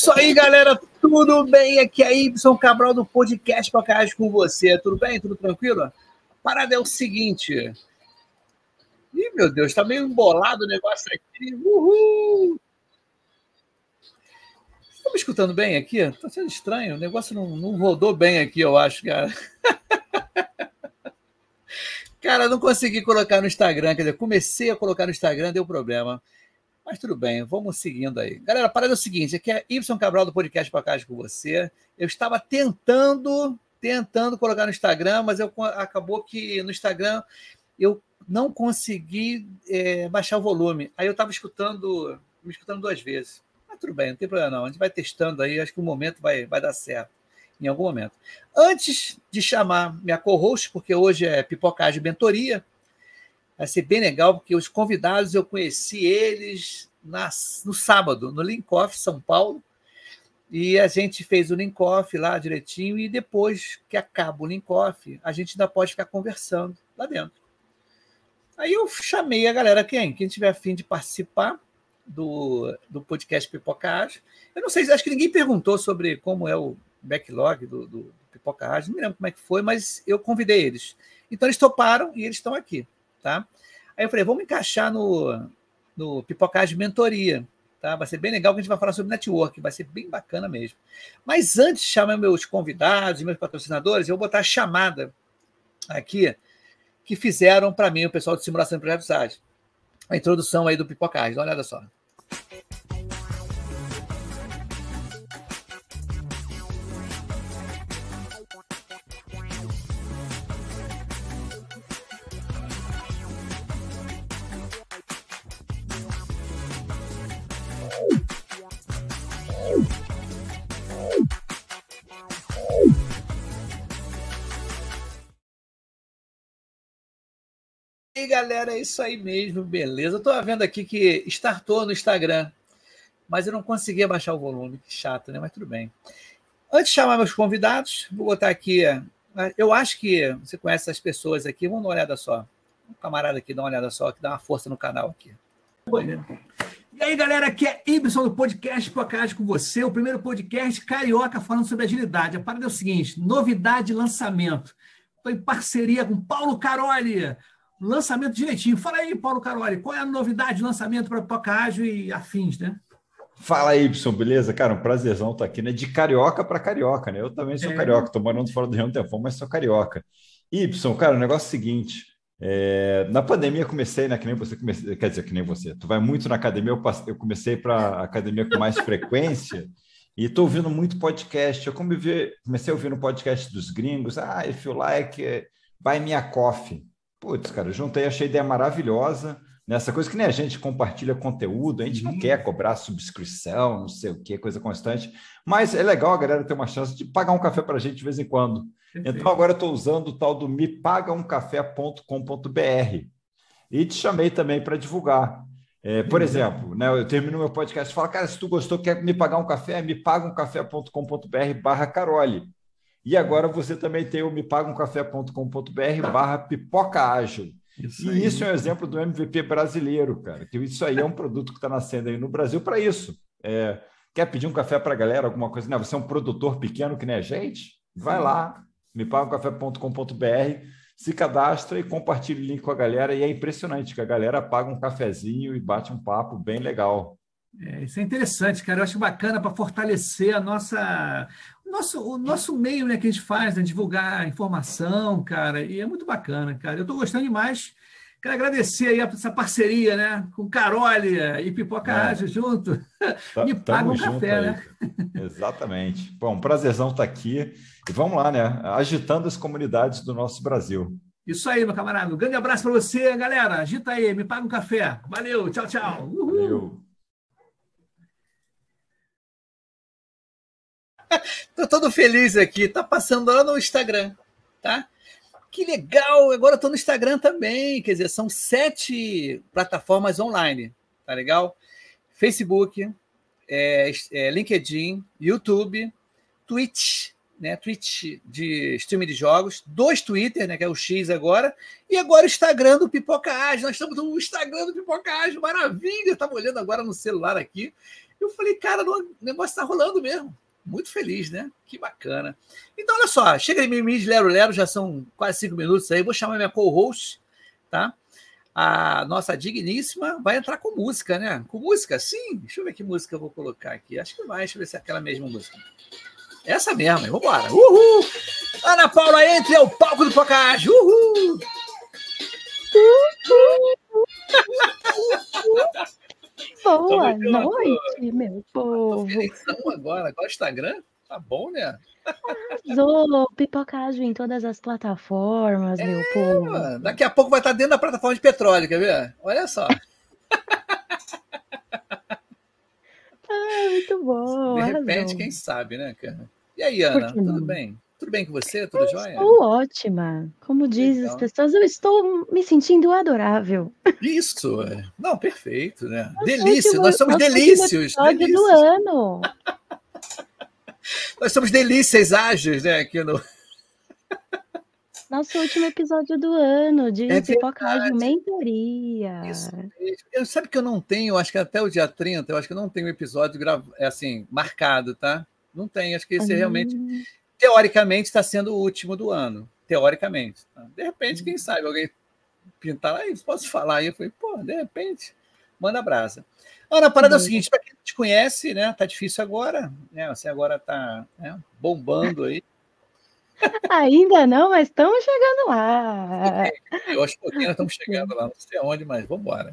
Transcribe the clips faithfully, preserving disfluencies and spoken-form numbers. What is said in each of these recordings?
isso aí, galera, tudo bem? Aqui é Ibson Cabral do podcast Pipocagem com você. Tudo bem? Tudo tranquilo? A parada é o seguinte. Ih, meu Deus, tá meio embolado o negócio aqui. Uhul! Estão me escutando bem aqui? Tá sendo estranho, o negócio não, não rodou bem aqui, eu acho, cara. Cara, não consegui colocar no Instagram, quer dizer, comecei a colocar no Instagram, deu problema. Mas tudo bem, vamos seguindo aí. Galera, a parada é o seguinte, aqui é Ibson Cabral do podcast Pipocagem com você. Eu estava tentando, tentando colocar no Instagram, mas eu, acabou que no Instagram eu não consegui é, baixar o volume. Aí eu estava escutando, me escutando duas vezes. Mas tudo bem, não tem problema não. A gente vai testando aí, acho que o momento vai, vai dar certo. Em algum momento. Antes de chamar minha co-host, porque hoje é Pipocagem Mentoria, vai ser bem legal, porque os convidados eu conheci eles na, no sábado, no Linkoff, São Paulo, e a gente fez o Linkoff lá direitinho, e depois que acaba o Linkoff, a gente ainda pode ficar conversando lá dentro. Aí eu chamei a galera, quem? Quem tiver a fim de participar do, do podcast Pipocagem. Eu não sei, acho que ninguém perguntou sobre como é o backlog do, do, do Pipocagem, não me lembro como é que foi, mas eu convidei eles. Então eles toparam e eles estão aqui. Tá? Aí eu falei, vamos encaixar no, no Pipocagem Mentoria. Tá? Vai ser bem legal, que a gente vai falar sobre network, vai ser bem bacana mesmo. Mas antes de chamar meus convidados e meus patrocinadores, eu vou botar a chamada aqui que fizeram para mim o pessoal de simulação de projetos ágeis. A introdução aí do Pipocagem, dá uma olhada só. E aí, galera, é isso aí mesmo, beleza. Eu tô vendo aqui que startou no Instagram, mas eu não conseguia baixar o volume, que chato, né? Mas tudo bem. Antes de chamar meus convidados, vou botar aqui. Eu acho que você conhece essas pessoas aqui, vamos dar uma olhada só. Um camarada aqui, dá uma olhada só, que dá uma força no canal aqui. E aí, galera, aqui é Ibson do podcast Pipocagem com você, o primeiro podcast carioca falando sobre agilidade. A parada é o seguinte, novidade de lançamento. Estou em parceria com Paulo Caroli. Lançamento direitinho. Fala aí, Paulo Caroli, qual é a novidade de lançamento para Pipocagem e afins, né? Fala aí, Ibson, beleza? Cara, um prazerzão estar aqui, né? De carioca para carioca, né? Eu também sou é. carioca, estou morando fora do Rio um tempão, mas sou carioca. Ibson, cara, o negócio é o seguinte, é... na pandemia eu comecei, né? Que nem você comecei, quer dizer, que nem você. Tu vai muito na academia, eu, passei, eu comecei para academia com mais frequência e estou ouvindo muito podcast. Eu comecei a ouvir no podcast dos gringos, ah, if you like, buy me a coffee. Putz, cara, eu juntei, achei a ideia maravilhosa, nessa coisa que nem a gente compartilha conteúdo, a gente uhum. não quer cobrar subscrição, não sei o que, coisa constante, mas é legal a galera ter uma chance de pagar um café para a gente de vez em quando. Perfeito. Então, agora eu estou usando o tal do me paga um café ponto com ponto b r e te chamei também para divulgar. É, por uhum. exemplo, né, eu termino meu podcast e falo, cara, se tu gostou, quer me pagar um café, me paga um café ponto com ponto b r barra Caroli. E agora você também tem o me paga um café ponto com ponto b r barra pipoca ágil. Isso e isso é um exemplo do M V P brasileiro, cara. Que isso aí é um produto que está nascendo aí no Brasil para isso. É, quer pedir um café para a galera, alguma coisa? Não, você é um produtor pequeno que nem a gente? Vai Sim. lá, me paga um café ponto com ponto b r, se cadastra e compartilha o link com a galera. E é impressionante que a galera paga um cafezinho e bate um papo bem legal. É, isso é interessante, cara. Eu acho bacana para fortalecer a nossa, o nosso, o nosso meio, né, que a gente faz, né, divulgar informação, cara, e é muito bacana, cara. Eu estou gostando demais. Quero agradecer aí essa parceria, né, com Caroli e Pipoca é. Ágil junto. Tá, Me paga um café, aí. né? Exatamente. Bom, prazerzão estar aqui. E vamos lá, né? Agitando as comunidades do nosso Brasil. Isso aí, meu camarada. Um grande abraço para você, galera. Agita aí, me paga um café. Valeu, tchau, tchau. Uhul. Valeu. Tô todo feliz aqui, tá passando lá no Instagram, tá? Que legal, agora eu tô no Instagram também, quer dizer, são sete plataformas online, tá legal? Facebook, é, é, LinkedIn, YouTube, Twitch, né? Twitch de streaming de jogos, dois Twitter, né? Que é o X agora, e agora o Instagram do Pipoca Ágil. Nós estamos no Instagram do Pipoca Ágil, maravilha! Estava olhando agora no celular aqui. Eu falei, cara, o negócio está rolando mesmo. Muito feliz, né? Que bacana. Então, olha só, chega de mimimi de Lero Lero, já são quase cinco minutos aí. Vou chamar minha co-host, tá? A nossa digníssima vai entrar com música, né? Com música? Sim. Deixa eu ver que música eu vou colocar aqui. Acho que vai. Deixa eu ver se é aquela mesma música. Essa mesmo, vamos embora. Uhul! Ana Paula, entre ao palco do Pocahontas. Uhul! Boa noite, meu povo. Tô agora, agora o Instagram tá bom, né? Arrasou, Pipocágio em todas as plataformas, é, meu povo. Daqui a pouco vai estar dentro da plataforma de petróleo, quer ver? Olha só. Ah, muito bom. De repente, arrasou. Quem sabe, né, cara? E aí, Ana, tudo bem? Tudo bem com você? Tudo eu jóia? Estou ótima. Como dizem as pessoas, eu estou me sentindo adorável. Isso, não, perfeito, né? Nosso Delícia, último, nós somos delícios. Episódio delícios. do ano. Nós somos delícias ágeis, né? Aqui no. Nosso último episódio do ano de é Pipocágio Mentoria. Isso mesmo. Eu, sabe que eu não tenho, acho que até o dia trinta, eu acho que eu não tenho episódio gravo, assim, marcado, tá? Não tem, acho que esse hum. realmente, teoricamente, está sendo o último do ano. Teoricamente. Tá? De repente, hum. quem sabe, alguém pintar aí, posso falar aí? Eu falei, pô, de repente, manda brasa. Ana, a parada é o seguinte, para quem não te conhece, né? Tá difícil agora, né? Você agora tá né, bombando aí. Ainda não, mas estamos chegando lá. Eu acho que nós estamos chegando lá, não sei aonde, mas vamos embora.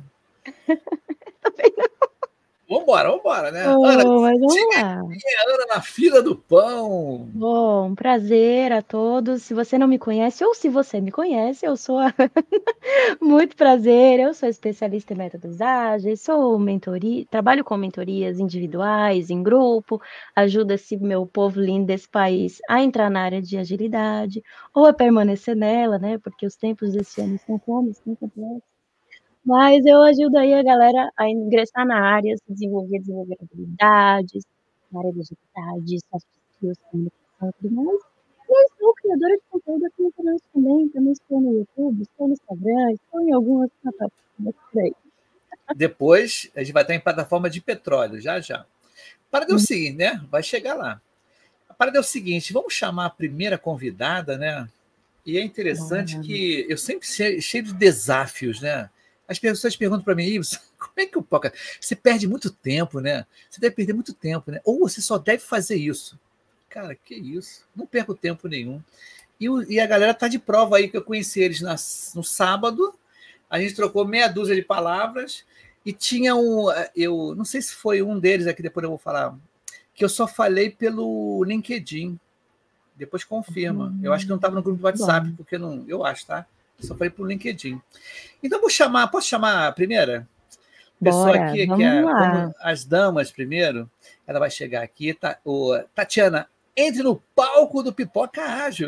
Também não. Vamos embora, vamos embora, né? Oh, Ana, mas vamos lá. A Ana na fila do pão. Bom, prazer a todos. Se você não me conhece ou se você me conhece, eu sou a Ana. Muito prazer. Eu sou especialista em métodos ágeis, sou mentoria, trabalho com mentorias individuais, em grupo, ajudo esse meu povo lindo desse país a entrar na área de agilidade ou a permanecer nela, né? Porque os tempos desse ano estão como, estão complexos. Mas eu ajudo aí a galera a ingressar na área, se desenvolver, desenvolver habilidades, na área de agilidade, soft skills, comunicação e tudo mais. E eu sou criadora de conteúdo aqui na internet também, também estou no YouTube, estou no Instagram, estou em algumas plataformas por aí. Depois, a gente vai estar em plataforma de petróleo, já, já. A parada é o seguinte, né? Vai chegar lá. A parada é o seguinte, vamos chamar a primeira convidada, né? E é interessante Bom, que eu sempre cheio de desafios, né? As pessoas perguntam para mim, Ibson, como é que o Poca... Você perde muito tempo, né? Você deve perder muito tempo, né? Ou você só deve fazer isso. Cara, que isso? Não perco tempo nenhum. E, o, e a galera tá de prova aí, que eu conheci eles na, no sábado, a gente trocou meia dúzia de palavras, e tinha um... Eu não sei se foi um deles aqui, depois eu vou falar, que eu só falei pelo LinkedIn. Depois confirma. Hum, eu acho que não estava no grupo do WhatsApp, bom. porque não... Eu acho, tá? Só falei pelo LinkedIn. Então, vou chamar, posso chamar a primeira pessoa Bora, aqui, que é como as damas primeiro? Ela vai chegar aqui. Tá, o, Tatiana, entre no palco do Pipoca Ágil.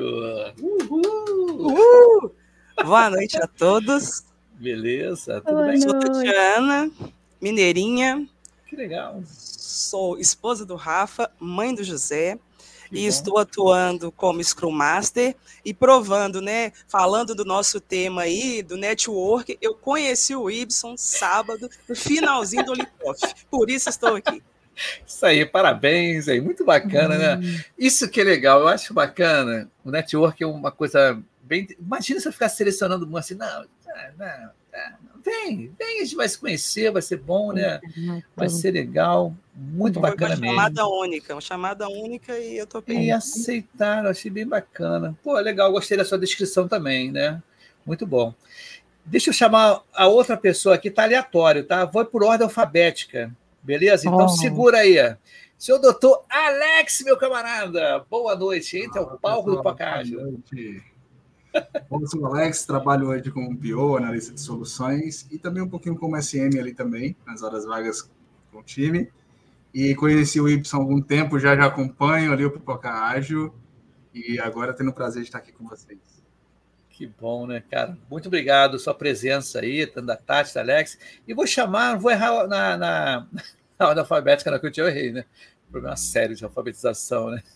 Uhul! Uhul! Boa noite a todos. Beleza, tudo Boa bem? Sou Tatiana, mineirinha. Que legal. Sou esposa do Rafa, mãe do José. Que e bom. Estou atuando como Scrum Master e provando, né? Falando do nosso tema aí, do network, eu conheci o Ibson sábado, no finalzinho do Olikoff. Por isso estou aqui. Isso aí, parabéns aí, muito bacana, hum. né? Isso que é legal, eu acho bacana. O network é uma coisa bem. Imagina se eu ficar selecionando um assim, não, não, não, vem, vem, a gente vai se conhecer, vai ser bom, né? Vai ser legal, muito Foi bacana uma mesmo. Uma chamada única, uma chamada única e eu tô E aceitaram, achei bem bacana. Pô, legal, gostei da sua descrição também, né? Muito bom. Deixa eu chamar a outra pessoa aqui, tá aleatório, tá? Vou por ordem alfabética, beleza? Então oh. segura aí. Senhor doutor Alex, meu camarada, boa noite. Entre ao palco do Pocahontas. Boa noite. Bom, eu sou o Alex, trabalho hoje como P O, analista de soluções, e também um pouquinho como S M ali também, nas horas vagas com o time. E conheci o Y há algum tempo, já já acompanho ali o Pipoca Ágil, e agora tendo o prazer de estar aqui com vocês. Que bom, né, cara? Muito obrigado sua presença aí, tanto da Tati, da Alex. E vou chamar, vou errar na, na, na ordem alfabética, na que eu errei, né? Problema sério de alfabetização, né?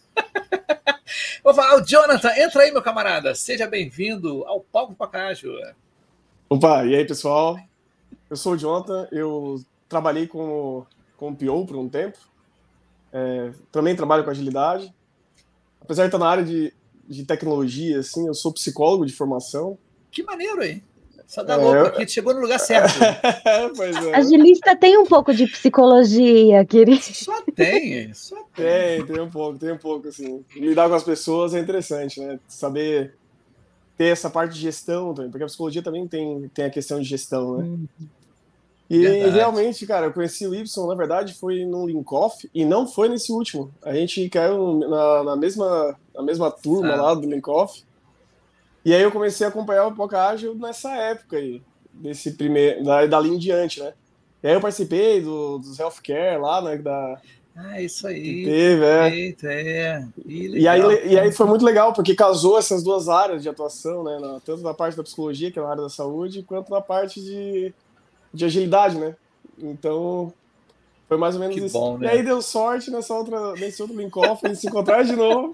Vou falar, o Jonathan, entra aí, meu camarada. Seja bem-vindo ao palco do Pocahontas. Opa, e aí, pessoal? Eu sou o Jonathan, eu trabalhei como como P O por um tempo. É, também trabalho com agilidade. Apesar de estar na área de, de tecnologia, assim, eu sou psicólogo de formação. Que maneiro, hein? Só dá É, louco eu- aqui, tu chegou no lugar certo. Pois é. Agilista tem um pouco de psicologia, querido. Só tem, só tem. Tem, tem um pouco, tem um pouco, assim. Lidar com as pessoas é interessante, né? Saber ter essa parte de gestão também, porque a psicologia também tem, tem a questão de gestão, né? E Verdade. realmente, cara, eu conheci o Y, na verdade, foi num Linkoff, e não foi nesse último. A gente caiu na, na, mesma, na mesma turma Ah. lá do Linkoff. E aí eu comecei a acompanhar o Pipoca Ágil nessa época aí, desse primeiro, da, dali em diante, né? E aí eu participei do, dos healthcare lá, né, da, Ah, isso que aí. teve, é. Perfeito, é. Ih, E aí, legal. e aí foi muito legal, porque casou essas duas áreas de atuação, né? na- tanto na parte da psicologia, que é na área da saúde, quanto na parte de, de agilidade, né? Então, foi mais ou menos Que isso. bom, E né? aí deu sorte nessa outra, nesse outro Linkoff, a gente se encontrar de novo.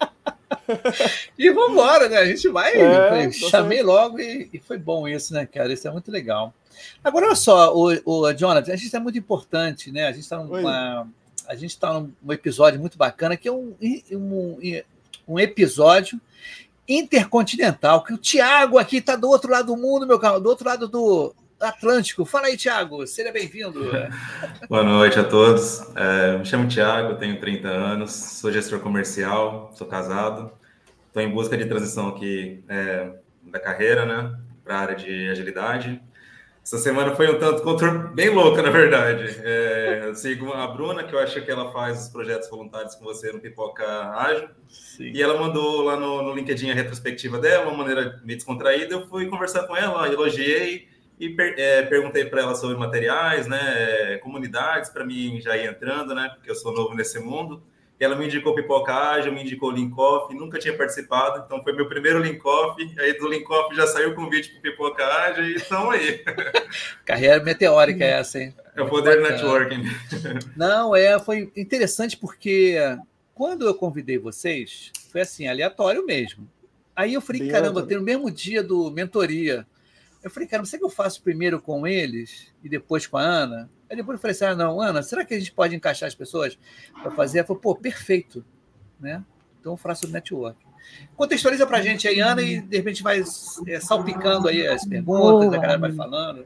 E vambora, né? A gente vai. É, Foi- tá chamei certo. logo e, e foi bom isso, né, cara? Isso é muito legal. Agora, olha só, o, o Jonathan, a gente é muito importante, né? A gente está numa. A gente está num um episódio muito bacana, que é um, um, um episódio intercontinental, que o Thiago aqui está do outro lado do mundo, meu carro, do outro lado do Atlântico. Fala aí, Thiago, seja bem-vindo. Boa noite a todos. É, me chamo Thiago, tenho trinta anos, sou gestor comercial, sou casado. Estou em busca de transição aqui é, da carreira, né, para a área de agilidade. Essa semana foi um tanto quanto bem louca, na verdade. É, eu sigo a Bruna, que eu acho que ela faz os projetos voluntários com você no Pipoca Ágil. Sim. E ela mandou lá no, no LinkedIn a retrospectiva dela, uma maneira meio descontraída. Eu fui conversar com ela, elogiei e per, é, perguntei para ela sobre materiais, né, comunidades, para mim já ir entrando, né, porque eu sou novo nesse mundo. E ela me indicou Pipoca Ágil, me indicou Linkoff, nunca tinha participado, então foi meu primeiro Linkoff, aí do Linkoff já saiu o convite para Pipoca Ágil e estão aí. Carreira meteórica essa, hein? É o poder do Bacana. networking. Não, é, foi interessante porque quando eu convidei vocês, foi assim, aleatório mesmo. Aí eu falei, Bem caramba, aleatório. tem no mesmo dia do mentoria. Eu falei, caramba, será que eu faço primeiro com eles e depois com a Ana? Aí depois eu falei assim, ah, não, Ana, será que a gente pode encaixar as pessoas para fazer? Ela falou, pô, perfeito, né? Então eu faço o network. Contextualiza pra gente aí, Ana, e de repente vai é, salpicando aí as perguntas, Boa. a galera vai falando.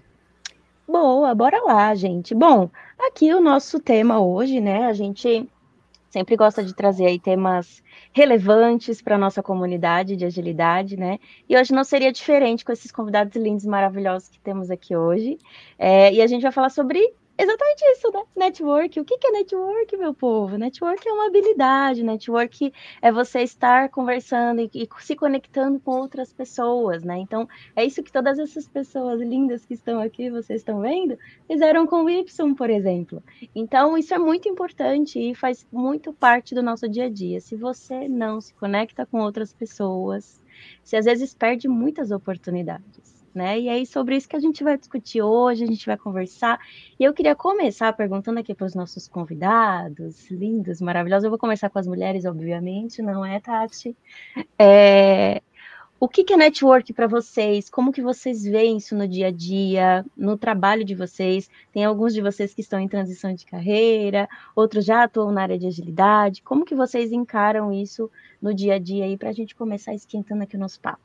Boa, bora lá, gente. Bom, aqui o nosso tema hoje, né? A gente sempre gosta de trazer aí temas relevantes para a nossa comunidade de agilidade, né? E hoje não seria diferente com esses convidados lindos e maravilhosos que temos aqui hoje. É, e a gente vai falar sobre exatamente isso, né? Network. O que que é network, meu povo? Network é uma habilidade, network é você estar conversando e, e se conectando com outras pessoas, né? Então, é isso que todas essas pessoas lindas que estão aqui, vocês estão vendo, fizeram com o Y, por exemplo. Então, isso é muito importante e faz muito parte do nosso dia a dia. Se você não se conecta com outras pessoas, você às vezes perde muitas oportunidades, né? E aí, sobre isso que a gente vai discutir hoje, a gente vai conversar. E eu queria começar perguntando aqui para os nossos convidados, lindos, maravilhosos. Eu vou começar com as mulheres, obviamente, não é, Tati? É... O que que é network para vocês? Como que vocês veem isso no dia a dia, no trabalho de vocês? Tem alguns de vocês que estão em transição de carreira, outros já atuam na área de agilidade. Como que vocês encaram isso no dia a dia aí para a gente começar esquentando aqui o nosso papo?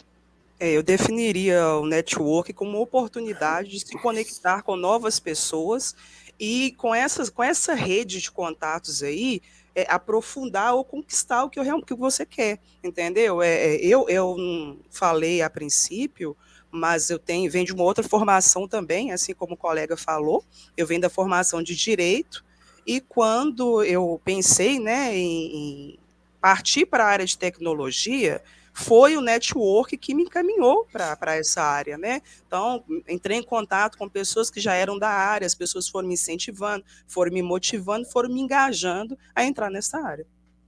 É, eu definiria o network como uma oportunidade de se conectar com novas pessoas e com, essas, com essa rede de contatos aí, é, aprofundar ou conquistar o que, eu, que você quer, entendeu? É, eu, eu não falei a princípio, mas eu tenho, venho de uma outra formação também, assim como o colega falou, eu venho da formação de Direito, e quando eu pensei, né, em, em partir para a área de tecnologia, foi o network que me encaminhou para essa área, né? Então, entrei em contato com pessoas que já eram da área, as pessoas foram me incentivando, foram me motivando, foram me engajando a entrar nessa área.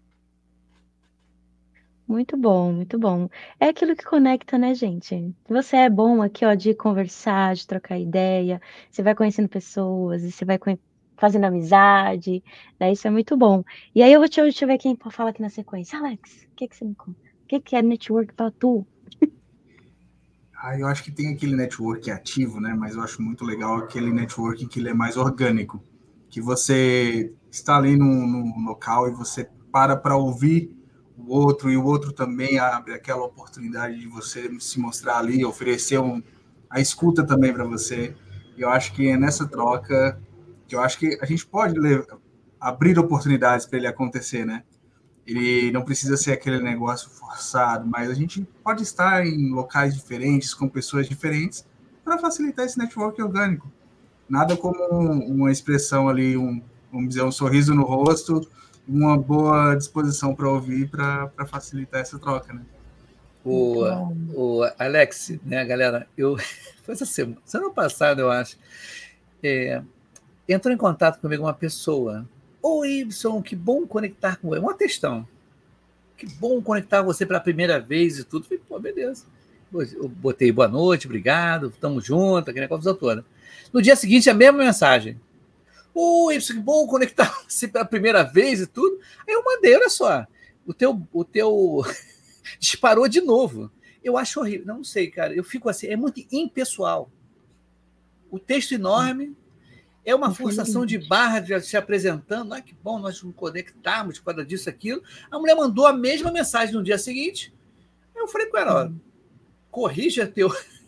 Muito bom, muito bom. É aquilo que conecta, né, gente? Você é bom aqui, ó, de conversar, de trocar ideia, você vai conhecendo pessoas, e você vai conhe- fazendo amizade, né? Isso é muito bom. E aí eu vou te, deixa eu ver quem fala aqui na sequência. Alex, o que que você me conta? O que que é network para tu? Ah, eu acho que tem aquele network ativo, né? Mas eu acho muito legal aquele network que ele é mais orgânico, que você está ali num, num local e você para para ouvir o outro, e o outro também abre aquela oportunidade de você se mostrar ali, oferecer um, a escuta também para você. E eu acho que é nessa troca que eu acho que a gente pode levar, abrir oportunidades para ele acontecer, né? Ele não precisa ser aquele negócio forçado, mas a gente pode estar em locais diferentes, com pessoas diferentes, para facilitar esse network orgânico. Nada como uma expressão ali, um, vamos dizer, um sorriso no rosto, uma boa disposição para ouvir, para facilitar essa troca, né? O, o Alex, né, galera, eu foi essa semana, semana passada, eu acho, é, entrou em contato comigo uma pessoa. Ô, Y, que bom conectar com você. Uma questão. Que bom conectar você pela primeira vez e tudo. Falei, pô, beleza. Eu botei boa noite, obrigado, estamos juntos, aquele negócio toda. No dia seguinte, a mesma mensagem. Ô, Y, que bom conectar você pela primeira vez e tudo. Aí eu mandei, olha só, o teu, o teu disparou de novo. Eu acho horrível. Não sei, cara, eu fico assim, é muito impessoal. O texto enorme, é uma forçação de barra de se apresentando. Ah, que bom, nós nos conectarmos por causa disso, aquilo. A mulher mandou a mesma mensagem no dia seguinte. Eu falei com ela, ó, corrija teu...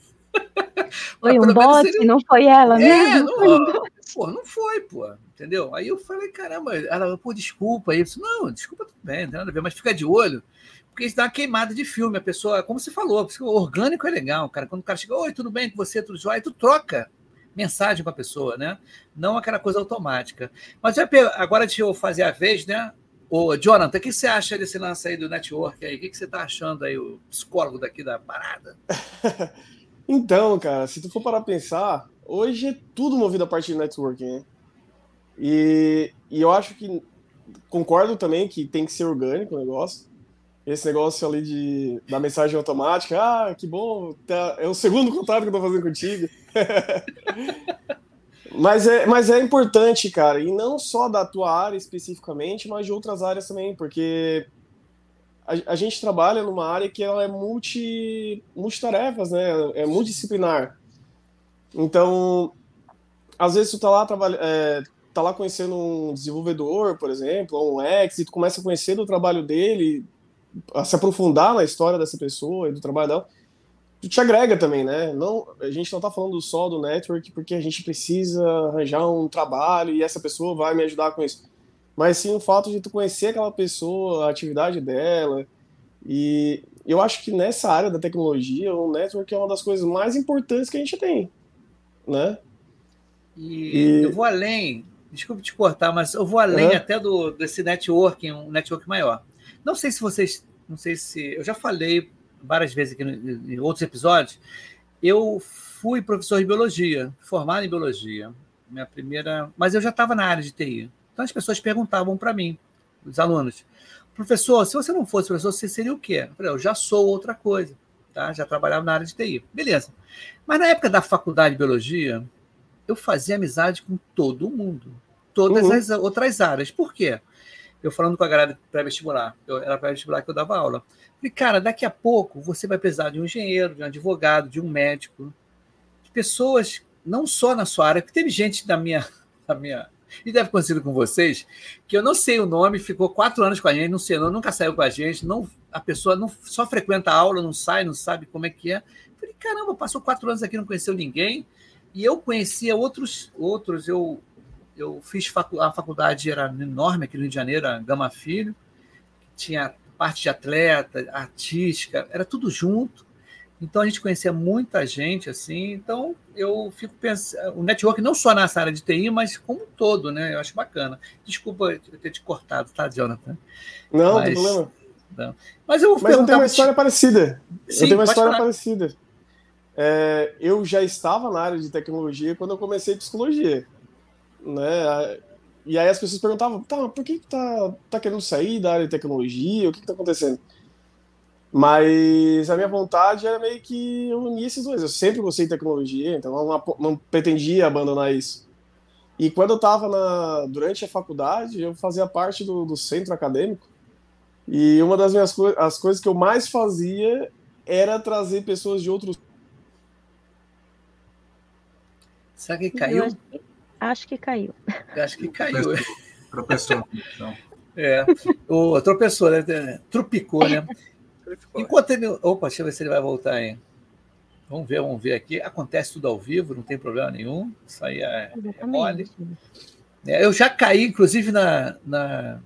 Foi um bot, ele... não foi ela é, mesmo? Não, pô, não foi, pô, entendeu? Aí eu falei, caramba, ela, pô, desculpa aí. Não, desculpa, tudo bem, não tem nada a ver, mas fica de olho, porque isso dá uma queimada de filme. A pessoa, como você falou, o orgânico é legal, cara. Quando o cara chega, oi, tudo bem com você, tudo jóia, tu troca mensagem com a pessoa, né? Não aquela coisa automática. Mas agora deixa eu fazer a vez, né? Ô, Jonathan, o que você acha desse lance aí do network aí? O que você está achando aí, o psicólogo daqui da parada? Então, cara, se tu for parar a pensar, hoje é tudo movido a partir de networking, né? E, e eu acho que, concordo também que tem que ser orgânico o negócio. Esse negócio ali de, da mensagem automática, ah, que bom, tá, é o segundo contato que eu tô fazendo contigo. mas, é, mas é importante, cara, e não só da tua área especificamente, mas de outras áreas também, porque a, a gente trabalha numa área que ela é multi, multitarefas, né? É multidisciplinar. Então, às vezes tu tá lá, trabalha, é, tá lá conhecendo um desenvolvedor, por exemplo, ou um ex, e tu começa a conhecer do trabalho dele, a se aprofundar na história dessa pessoa e do trabalho dela, tu te agrega também, né? Não, a gente não tá falando só do network porque a gente precisa arranjar um trabalho e essa pessoa vai me ajudar com isso. Mas sim o fato de tu conhecer aquela pessoa, a atividade dela. E eu acho que nessa área da tecnologia, o network é uma das coisas mais importantes que a gente tem, né? E, e... eu vou além, desculpe te cortar, mas eu vou além uhum. até do, desse networking, um network maior. Não sei se vocês, não sei se, eu já falei várias vezes aqui no, em outros episódios, eu fui professor de biologia, formado em biologia, minha primeira, mas eu já estava na área de T I. Então as pessoas perguntavam para mim, os alunos, professor, se você não fosse professor, você seria o quê? Eu falei, eu já sou outra coisa, tá? Já trabalhava na área de T I. Beleza. Mas na época da faculdade de biologia, eu fazia amizade com todo mundo, todas uhum. as outras áreas. Por quê? Eu falando com a galera pré-vestibular, eu era pré-vestibular que eu dava aula. Falei, cara, daqui a pouco você vai precisar de um engenheiro, de um advogado, de um médico, de pessoas, não só na sua área, porque teve gente da minha, da minha, e deve acontecer com vocês, que eu não sei o nome, ficou quatro anos com a gente, não sei, nunca saiu com a gente, não, a pessoa não, só frequenta a aula, não sai, não sabe como é que é. Falei, caramba, passou quatro anos aqui, não conheceu ninguém, e eu conhecia outros, outros, eu... Eu fiz facu- a faculdade, era enorme aqui no Rio de Janeiro, a Gama Filho, tinha parte de atleta, artística, era tudo junto. Então a gente conhecia muita gente, assim. Então eu fico pensando, o network não só nessa área de T I, mas como um todo, né? Eu acho bacana. Desculpa eu ter te cortado, tá, Jonathan? Não, mas, não tem problema. Não. Mas eu vou Mas eu tenho uma história te... parecida. Sim, eu tenho uma história falar. parecida. É, eu já estava na área de tecnologia quando eu comecei psicologia. Né? E aí as pessoas perguntavam, tá, por que tá, tá querendo sair da área de tecnologia? O que que tá acontecendo? Mas a minha vontade era meio que unir esses dois. Eu sempre gostei de tecnologia, então eu não, não pretendia abandonar isso. E quando eu estava na, durante a faculdade, eu fazia parte do, do centro acadêmico. E uma das minhas co- as coisas que eu mais fazia era trazer pessoas de outros... Será que caiu? Acho que caiu. Acho que caiu. Tropeçou. Então. É, o tropeçou, né? Trupicou, né? Enquanto ele... Opa, deixa eu ver se ele vai voltar aí. Vamos ver, vamos ver aqui. Acontece tudo ao vivo, não tem problema nenhum. Isso aí é, é mole. É, eu já caí, inclusive, na... na...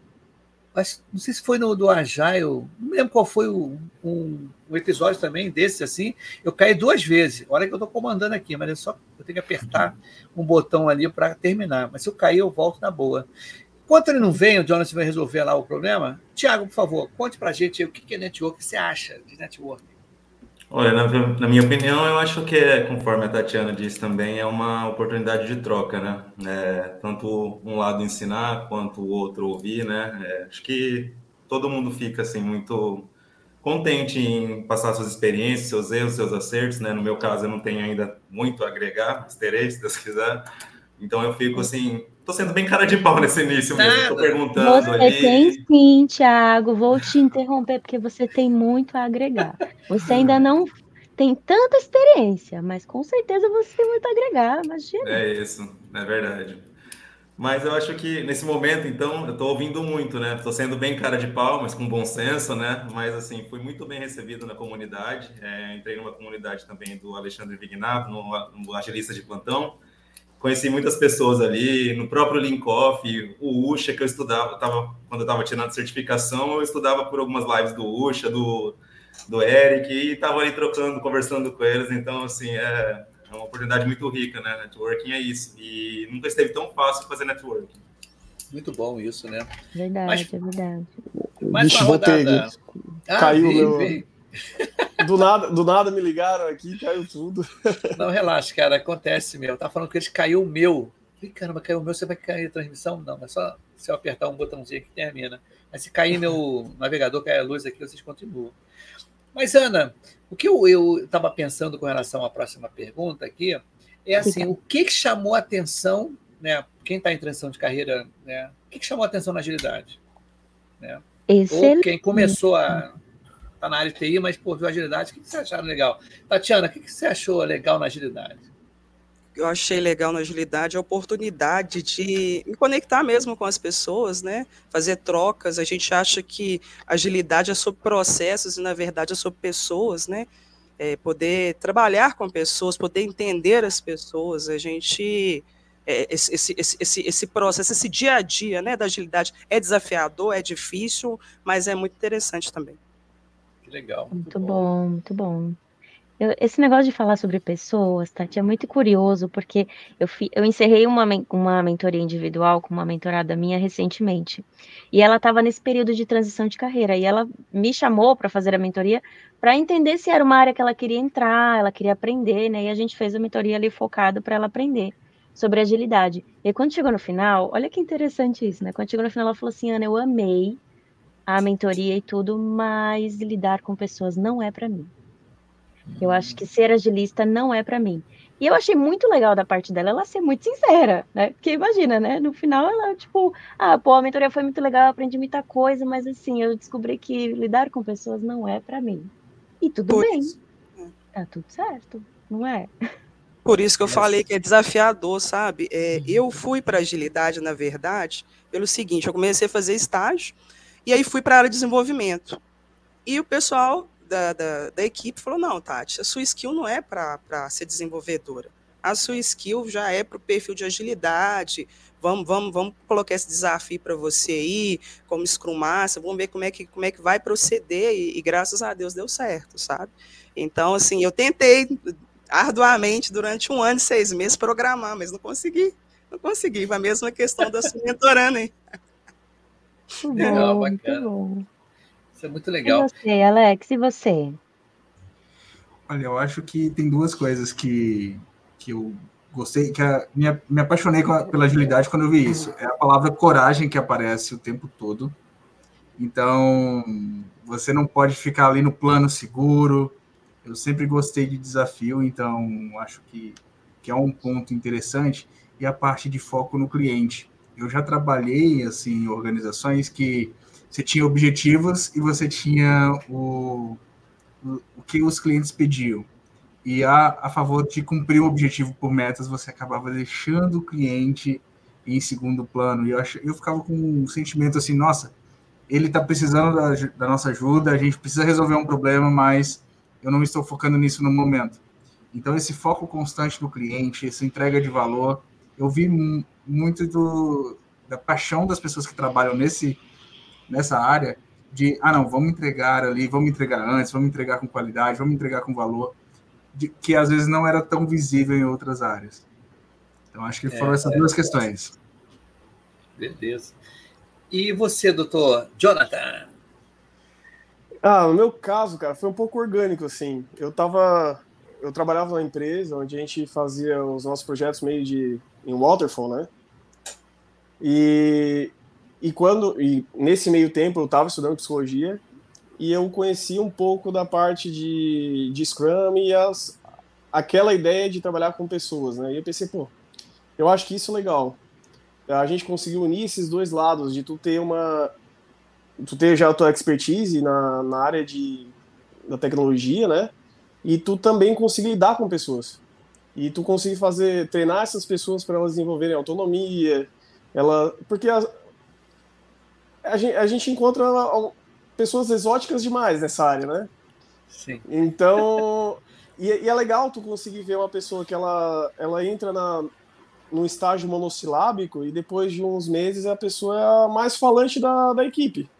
não sei se foi no do Agile, não me lembro qual foi o, um, um episódio também desse, assim. Eu caí duas vezes. Olha que eu estou comandando aqui, mas é só eu tenho que apertar um botão ali para terminar. Mas se eu cair, eu volto na boa. Enquanto ele não vem, o Jonathan vai resolver lá o problema. Tiago, por favor, conte para a gente aí o que é network, o que você acha de network. Olha, na, na minha opinião, eu acho que, é, conforme a Tatiana disse também, é uma oportunidade de troca, né? É, tanto um lado ensinar, quanto o outro ouvir, né? É, acho que todo mundo fica, assim, muito contente em passar suas experiências, seus erros, seus acertos, né? No meu caso, eu não tenho ainda muito a agregar, mas terei, se Deus quiser. Então, eu fico, assim... Tô sendo bem cara de pau nesse início mesmo, tô perguntando você ali. Você tem sim, Thiago, vou te interromper, porque você tem muito a agregar. Você ainda não tem tanta experiência, mas com certeza você tem muito a agregar, imagina. É isso, é verdade. Mas eu acho que nesse momento, então, eu tô ouvindo muito, né? Tô sendo bem cara de pau, mas com bom senso, né? Mas, assim, fui muito bem recebido na comunidade. É, entrei numa comunidade também do Alexandre Vignato, no, no Agilista de Plantão. Conheci muitas pessoas ali, no próprio Linkoff, o Usha, que eu estudava, eu tava, quando eu estava tirando certificação, eu estudava por algumas lives do Usha, do, do Eric, e estava ali trocando, conversando com eles. Então, assim, é, é uma oportunidade muito rica, né? Networking é isso. E nunca esteve tão fácil fazer networking. Muito bom isso, né? Verdade, mas, é verdade. Mais Vixe, uma rodada. voltei. Ah, Caiu vi, meu... vi. Do nada, do nada me ligaram aqui, caiu tudo. Não, relaxa, cara, acontece mesmo. Tá falando que eles caiu o meu. Ih, caramba, caiu o meu, você vai cair a transmissão? Não, é só se eu apertar um botãozinho que termina. Mas se cair meu navegador, cair a luz aqui, vocês continuam. Mas, Ana, o que eu estava pensando com relação à próxima pergunta aqui é assim, o que, que chamou a atenção, né? Quem está em transição de carreira, né? O que, que chamou a atenção na agilidade? Né? Ou quem começou a... Está na área de T I, mas, pô, viu agilidade, o que, que você acharam legal? Tatiana, o que, que você achou legal na agilidade? Eu achei legal na agilidade a oportunidade de me conectar mesmo com as pessoas, né? Fazer trocas. A gente acha que agilidade é sobre processos e, na verdade, é sobre pessoas, né? É poder trabalhar com pessoas, poder entender as pessoas. A gente... É, esse, esse, esse, esse processo, esse dia a dia, né, da agilidade é desafiador, é difícil, mas é muito interessante também. Que legal. Muito, muito bom. bom, muito bom. Eu, esse negócio de falar sobre pessoas, Tati, é muito curioso, porque eu, fi, eu encerrei uma, uma mentoria individual com uma mentorada minha recentemente, e ela estava nesse período de transição de carreira, e ela me chamou para fazer a mentoria para entender se era uma área que ela queria entrar, ela queria aprender, né, e a gente fez a mentoria ali focado para ela aprender sobre agilidade. E quando chegou no final, olha que interessante isso, né, quando chegou no final ela falou assim, Ana, eu amei a mentoria e tudo, mas lidar com pessoas não é para mim. Eu acho que ser agilista não é para mim. E eu achei muito legal da parte dela ela ser muito sincera, né? Porque imagina, né? No final ela, tipo, ah, pô, a mentoria foi muito legal, eu aprendi muita coisa, mas assim, eu descobri que lidar com pessoas não é para mim. E tudo Por bem. Isso. Tá tudo certo, não é? Por isso que eu falei que é desafiador, sabe? É, eu fui para agilidade, na verdade, pelo seguinte, eu comecei a fazer estágio, e aí fui para a área de desenvolvimento. E o pessoal da, da, da equipe falou, não, Tati, a sua skill não é para ser desenvolvedora. A sua skill já é para o perfil de agilidade. Vamos, vamos, vamos colocar esse desafio para você aí, como Scrum Master, vamos ver como é que, como é que vai proceder. E, e graças a Deus deu certo, sabe? Então, assim, eu tentei arduamente durante um ano e seis meses programar, mas não consegui. Não consegui. Foi a mesma questão da sua mentorando, hein? Legal, bom, bacana. Bom. Isso é muito legal. E você, Alex, e você? Olha, eu acho que tem duas coisas que, que eu gostei, que a, me, me apaixonei a, pela agilidade quando eu vi isso. É a palavra coragem que aparece o tempo todo. Então, você não pode ficar ali no plano seguro. Eu sempre gostei de desafio, então acho que, que é um ponto interessante. E a parte de foco no cliente. Eu já trabalhei assim, em organizações que você tinha objetivos e você tinha o, o, o que os clientes pediam. e a, a favor de cumprir o objetivo por metas, você acabava deixando o cliente em segundo plano. E eu, ach, eu ficava com um sentimento assim, nossa, ele está precisando da, da nossa ajuda, a gente precisa resolver um problema, mas eu não estou focando nisso no momento. Então, esse foco constante no cliente, essa entrega de valor, eu vi muito do, da paixão das pessoas que trabalham nesse, nessa área, de, ah, não, vamos entregar ali, vamos entregar antes, vamos entregar com qualidade, vamos entregar com valor, de, que às vezes não era tão visível em outras áreas. Então, acho que foram é, essas é, duas questões. Beleza. E você, doutor Jonathan? Ah, no meu caso, cara, foi um pouco orgânico, assim. Eu tava... Eu trabalhava numa empresa onde a gente fazia os nossos projetos meio de... em waterfall, né? E... E, quando, e nesse meio tempo eu estava estudando psicologia e eu conheci um pouco da parte de, de Scrum e as, aquela ideia de trabalhar com pessoas, né? E eu pensei, pô, eu acho que isso é legal. A gente conseguiu unir esses dois lados, de tu ter uma... Tu ter já a tua expertise na, na área de, da tecnologia, né? E tu também conseguir lidar com pessoas. E tu conseguir fazer, treinar essas pessoas para elas desenvolverem autonomia, ela... Porque... A, A gente, a gente encontra pessoas exóticas demais nessa área, né? Sim. Então, e, e é legal tu conseguir ver uma pessoa que ela, ela entra na, num estágio monossilábico e depois de uns meses a pessoa é a mais falante da, da equipe.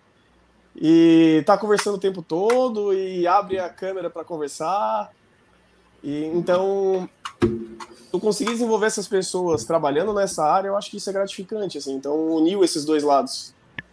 E tá conversando o tempo todo e abre a câmera para conversar. E, então, tu conseguir desenvolver essas pessoas trabalhando nessa área, eu acho que isso é gratificante, assim. Então, uniu esses dois lados.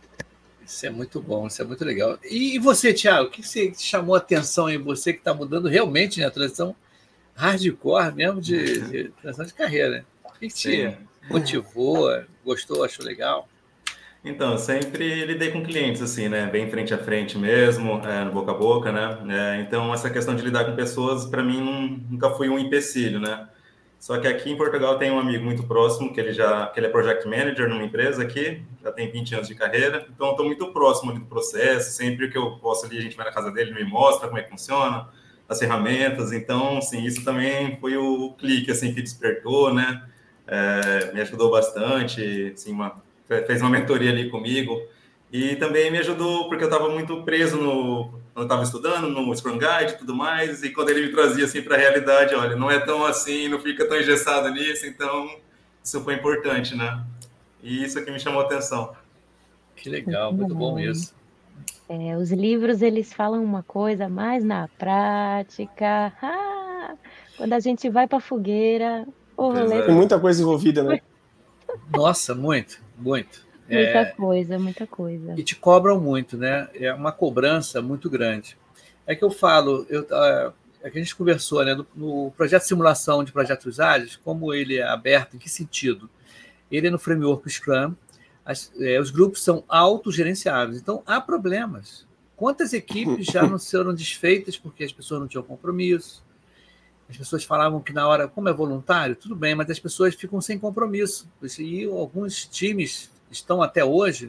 Isso é muito bom, isso é muito legal. E você, Thiago, o que você chamou a atenção em você que está mudando realmente, né? A transição hardcore mesmo de, de transição de carreira, né? O que te Sim. motivou, gostou, achou legal? Então, eu sempre lidei com clientes, assim, né? Bem frente a frente mesmo, é, no boca a boca, né? É, então, essa questão de lidar com pessoas, para mim, não, nunca foi um empecilho, né? Só que aqui em Portugal tem um amigo muito próximo, que ele já que ele é project manager numa empresa aqui, já tem vinte anos de carreira, então estou muito próximo ali do processo, sempre que eu posso ali, a gente vai na casa dele, ele me mostra como é que funciona, as ferramentas, então, sim, isso também foi o clique, assim, que despertou, né, é, me ajudou bastante, assim, uma, fez uma mentoria ali comigo, e também me ajudou porque eu estava muito preso no... quando eu estava estudando, no Scrum Guide e tudo mais, e quando ele me trazia assim para a realidade, olha, não é tão assim, não fica tão engessado nisso, então isso foi importante, né? E isso aqui me chamou a atenção. Que legal, muito, muito bom isso. É, os livros, eles falam uma coisa, mas na prática, ah, quando a gente vai para a fogueira, o rolê... Tem muita coisa envolvida, né? Nossa, muito, muito. Muita é... coisa, muita coisa. E te cobram muito, né? É uma cobrança muito grande. É que eu falo, eu, é, a gente conversou, né? No, no projeto de simulação de projetos ágeis, como ele é aberto, em que sentido? Ele é no framework Scrum, as, é, os grupos são autogerenciáveis, então há problemas. Quantas equipes já não foram desfeitas porque as pessoas não tinham compromisso? As pessoas falavam que na hora, como é voluntário, tudo bem, mas as pessoas ficam sem compromisso. E alguns times estão até hoje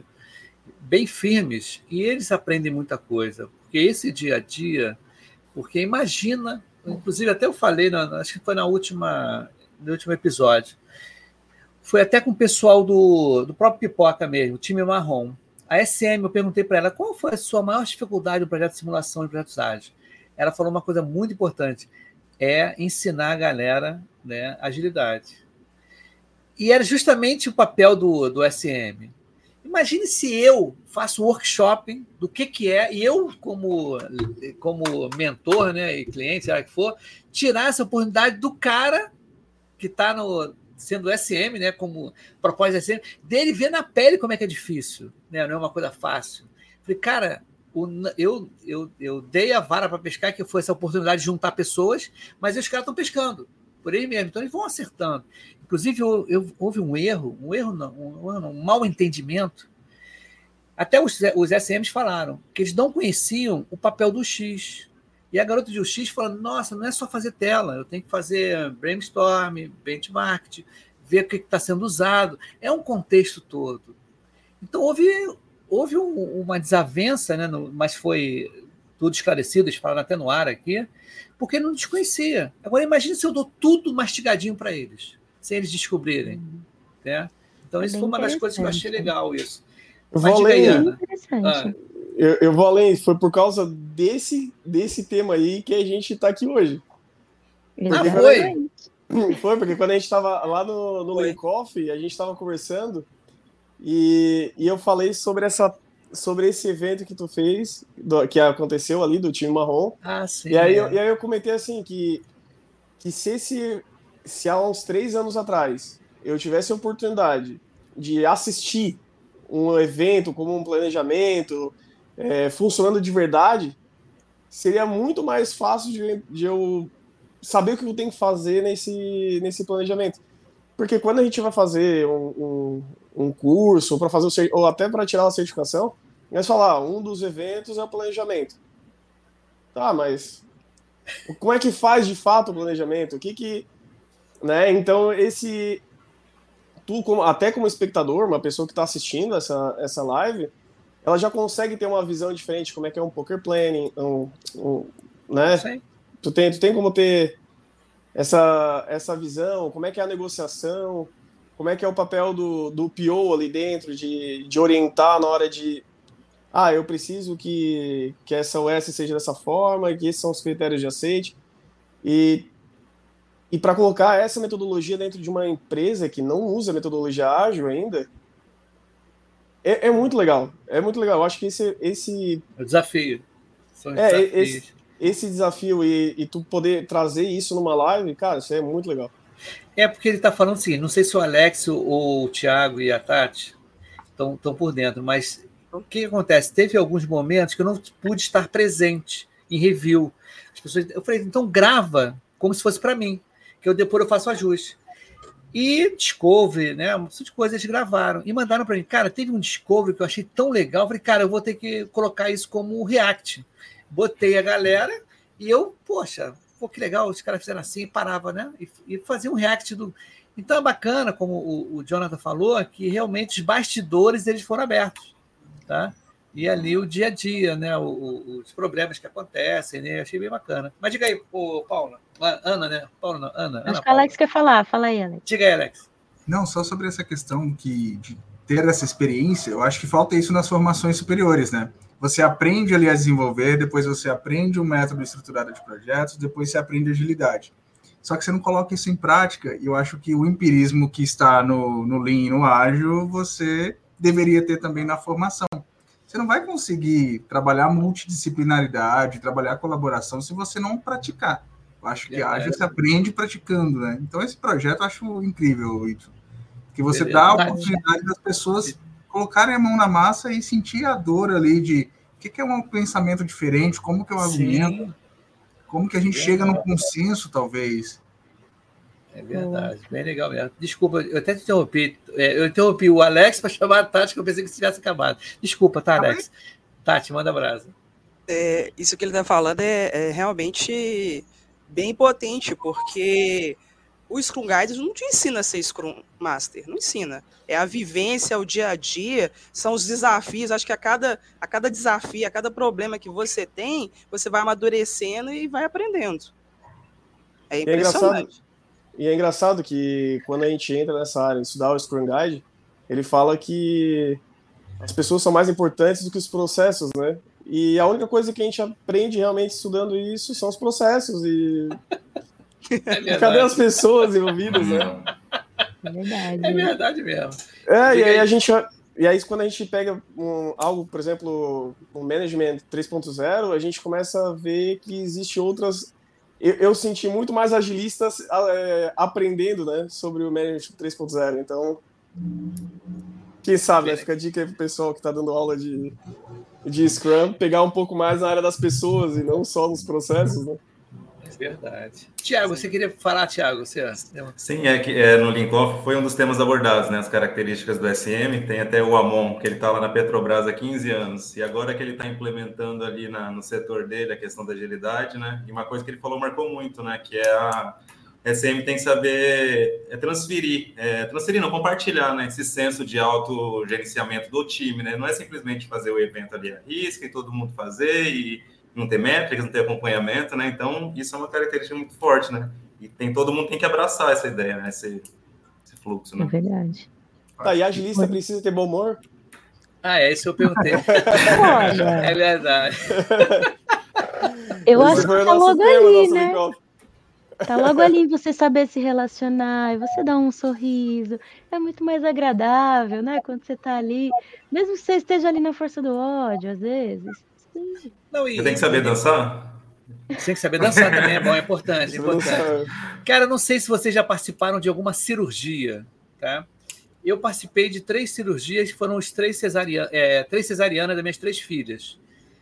bem firmes e eles aprendem muita coisa, porque esse dia a dia, porque imagina, inclusive até eu falei, na, acho que foi na última, no último episódio, foi até com o pessoal do, do próprio Pipoca mesmo, o time marrom. A S M, eu perguntei para ela, qual foi a sua maior dificuldade no projeto de simulação de projetos ágeis? Ela falou uma coisa muito importante, é ensinar a galera, né, agilidade. E era justamente o papel do, do S M. Imagine se eu faço um workshop do que, que é, e eu, como, como mentor, né, e cliente, seja que for, tirar essa oportunidade do cara que está sendo S M, né, como propósito S M, dele ver na pele como é que é difícil, né, não é uma coisa fácil. Falei, cara, o, eu, eu, eu dei a vara para pescar, que foi essa oportunidade de juntar pessoas, mas os caras estão pescando por aí mesmo, então eles vão acertando. Inclusive, eu, eu, houve um erro, um erro não, um, um mal entendimento. Até os, os S Ms falaram que eles não conheciam o papel do X. E a garota de U X falou, nossa, não é só fazer tela, eu tenho que fazer brainstorm, benchmark, ver o que está sendo usado. É um contexto todo. Então, houve, houve um, uma desavença, né, no, mas foi tudo esclarecido, eles falaram até no ar aqui, porque não desconhecia. Agora, imagine se eu dou tudo mastigadinho para eles, sem eles descobrirem. Né? Então, isso foi uma das coisas que eu achei legal, isso. Eu Mas vou diga aí, além, Ana. Interessante. Ah, eu, eu vou além, foi por causa desse, desse tema aí que a gente está aqui hoje. Ah, Porque foi? quando a- Foi, porque quando a gente estava lá no, no Foi. Lane Coffee, a gente estava conversando e, e eu falei sobre, essa, sobre esse evento que tu fez, do- que aconteceu ali do time marrom. Ah, sim. E aí, é. eu, e aí eu comentei assim que, que se, esse, se há uns três anos atrás eu tivesse a oportunidade de assistir um evento como um planejamento é, funcionando de verdade, seria muito mais fácil de, de eu saber o que eu tenho que fazer nesse, nesse planejamento. Porque quando a gente vai fazer um, um, um curso, ou, pra fazer o, cer- ou até para tirar uma certificação, nós falar, um dos eventos é o planejamento. Tá, mas como é que faz de fato o planejamento? O que que, né? Então esse tu como, até como espectador, uma pessoa que está assistindo essa essa live, ela já consegue ter uma visão diferente de como é que é um poker planning, um, um, né? Sim. Tu tem tu tem como ter essa essa visão, como é que é a negociação, como é que é o papel do, do P O ali dentro de, de orientar na hora de ah, eu preciso que, que essa O S seja dessa forma, que esses são os critérios de aceite. E, e para colocar essa metodologia dentro de uma empresa que não usa metodologia ágil ainda, é, é muito legal. É muito legal. Eu acho que esse, esse, O desafio. São os é, desafios. esse, esse desafio e, e tu poder trazer isso numa live, cara, isso é muito legal. É porque ele está falando assim, não sei se o Alex, o, o Thiago e a Tati estão por dentro, mas o que acontece? Teve alguns momentos que eu não pude estar presente em review. As pessoas, eu falei, então grava como se fosse para mim, que eu depois eu faço ajuste. E Discovery, né? Uma série de coisas eles gravaram e mandaram para mim. Cara, teve um Discovery que eu achei tão legal. Eu falei, cara, eu vou ter que colocar isso como um React. Botei a galera e eu, poxa, pô, que legal, os caras fizeram assim e parava, né? E, e fazia um React do. Então é bacana, como o, o Jonathan falou, que realmente os bastidores eles foram abertos, tá? E ali o dia a dia, né? O, o, os problemas que acontecem, né? Eu achei bem bacana. Mas diga aí, pô, Paula, Ana, né? Paula, não, Ana, Ana Acho que o Alex quer falar. Fala aí, Alex. Diga aí, Alex. Não, só sobre essa questão que, de ter essa experiência, eu acho que falta isso nas formações superiores, né? Você aprende ali a desenvolver, depois você aprende o método estruturado de projetos, depois você aprende agilidade. Só que você não coloca isso em prática, e eu acho que o empirismo que está no, no Lean e no Ágil, você deveria ter também na formação. Você não vai conseguir trabalhar multidisciplinaridade, trabalhar colaboração, se você não praticar. Eu acho que ágil se aprende praticando, né? Então, esse projeto eu acho incrível, Wilson. Que você Beleza. dá a oportunidade das pessoas colocarem a mão na massa e sentir a dor ali de o que, que é um pensamento diferente, como que é um argumento, Sim, como que a gente é chega num consenso, talvez. é verdade, bem legal mesmo. Desculpa, eu até te interrompi. É, eu interrompi o Alex para chamar a Tati, que eu pensei que tivesse acabado. Desculpa, tá, Alex? Tati, manda brasa. É, isso que ele está falando é, é realmente bem potente, porque o Scrum Guide não te ensina a ser Scrum Master, não ensina. É a vivência, o dia a dia, são os desafios. Acho que a cada, a cada desafio, a cada problema que você tem, você vai amadurecendo e vai aprendendo. É E é engraçado, impressionante. e é engraçado que quando a gente entra nessa área, estudar o Scrum Guide, ele fala que as pessoas são mais importantes do que os processos, né? E a única coisa que a gente aprende realmente estudando isso são os processos. E É cadê as pessoas envolvidas, né? É verdade. É verdade mesmo. É, e Diga aí aí. a gente. E aí, quando a gente pega um, algo, por exemplo, um Management três ponto zero, a gente começa a ver que existe outras. Eu, eu senti muito mais agilistas é, aprendendo, né, sobre o Management três ponto zero. Então, quem sabe, né? Fica a dica aí pro pessoal que está dando aula de, de Scrum, pegar um pouco mais na área das pessoas e não só nos processos, né? É verdade. Tiago, você queria falar, Tiago? Você... Sim, é que é, no Linkoff foi um dos temas abordados, né? As características do S M. Tem até o Amon, que ele está lá na Petrobras há quinze anos. E agora que ele está implementando ali na, no setor dele a questão da agilidade, né? E uma coisa que ele falou marcou muito, né? Que é a S M tem que saber é, transferir, é, transferir não, compartilhar, né? Esse senso de autogerenciamento do time, né? Não é simplesmente fazer o evento ali à risca e todo mundo fazer e não ter métricas, não ter acompanhamento, né? Então, isso é uma característica muito forte, né? E tem, todo mundo tem que abraçar essa ideia, né? Esse, esse fluxo, né? É verdade. Tá, e agilista precisa ter bom humor? Ah, é isso eu perguntei. Olha, É verdade. eu Esse acho que foi o tá nosso logo tema, ali, nosso né? encontro. Tá logo ali você saber se relacionar, e você dar um sorriso. É muito mais agradável, né? Quando você tá ali, mesmo que você esteja ali na força do ódio, às vezes. Sim. Não, Eu tenho que e, saber e- dançar? tem que saber dançar também, é bom, é importante, é Você vai dançar. importante. Cara, eu não sei se vocês já participaram de alguma cirurgia, tá? Eu participei de três cirurgias, que foram os três, cesaria, é, três cesarianas das minhas três filhas.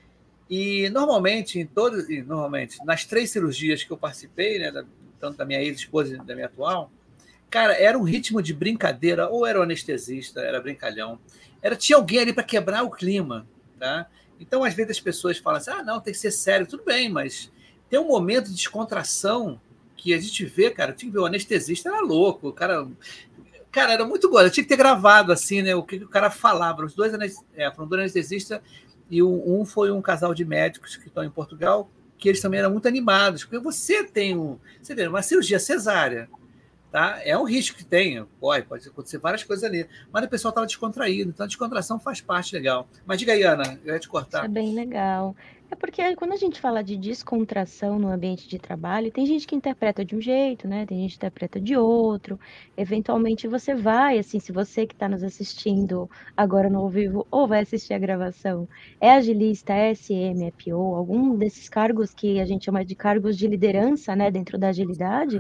E normalmente, em todas, e normalmente, nas três cirurgias que eu participei, né, da- tanto da minha ex-esposa e da minha atual, cara, era um ritmo de brincadeira, ou era o anestesista, era brincalhão. Era, tinha alguém ali para quebrar o clima, tá? Então, às vezes as pessoas falam assim, ah, não, tem que ser sério, tudo bem, mas tem um momento de descontração que a gente vê, cara, tinha que ver, o anestesista era louco, o cara, cara, era muito gostoso, eu tinha que ter gravado assim, né, o que o cara falava, os dois, é, foram dois anestesistas, e um, um foi um casal de médicos que estão em Portugal, que eles também eram muito animados, porque você tem um, você vê, uma cirurgia cesárea, tá? É um risco que tem, pode, pode acontecer várias coisas ali, mas o pessoal estava descontraído, então a descontração faz parte legal. Mas diga aí, Ana, eu ia te Isso cortar. é bem legal. É porque quando a gente fala de descontração no ambiente de trabalho, tem gente que interpreta de um jeito, né? Tem gente que interpreta de outro. Eventualmente você vai, assim, se você que está nos assistindo agora no ao vivo ou vai assistir a gravação, é agilista, é S M, é P O, algum desses cargos que a gente chama de cargos de liderança, né, dentro da agilidade,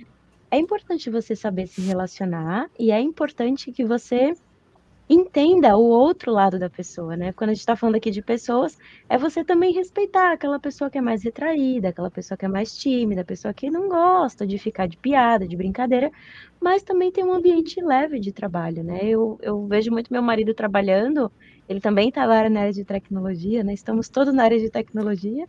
é importante você saber se relacionar e é importante que você entenda o outro lado da pessoa, né? Quando a gente está falando aqui de pessoas, é você também respeitar aquela pessoa que é mais retraída, aquela pessoa que é mais tímida, a pessoa que não gosta de ficar de piada, de brincadeira, mas também tem um ambiente leve de trabalho, né? Eu, eu vejo muito meu marido trabalhando, ele também está agora na área de tecnologia, né? Estamos todos na área de tecnologia,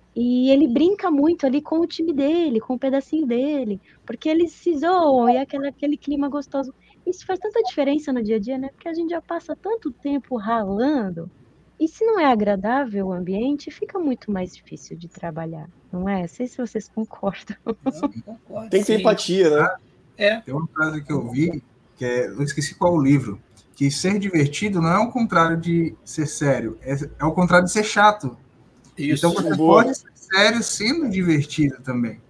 e ele brinca muito ali com o time dele, com o pedacinho dele, porque eles se zoam e é aquele, aquele clima gostoso. Isso faz tanta diferença no dia a dia, né? Porque a gente já passa tanto tempo ralando, e se não é agradável o ambiente, fica muito mais difícil de trabalhar, não é? Não sei se vocês concordam. Não, concordo, Tem que ter sim. empatia, né? É, Tem uma frase que eu vi, que é, eu esqueci qual o livro, que ser divertido não é o contrário de ser sério, é, é o contrário de ser chato. isso. Então você Boa. pode ser sério sendo divertido também.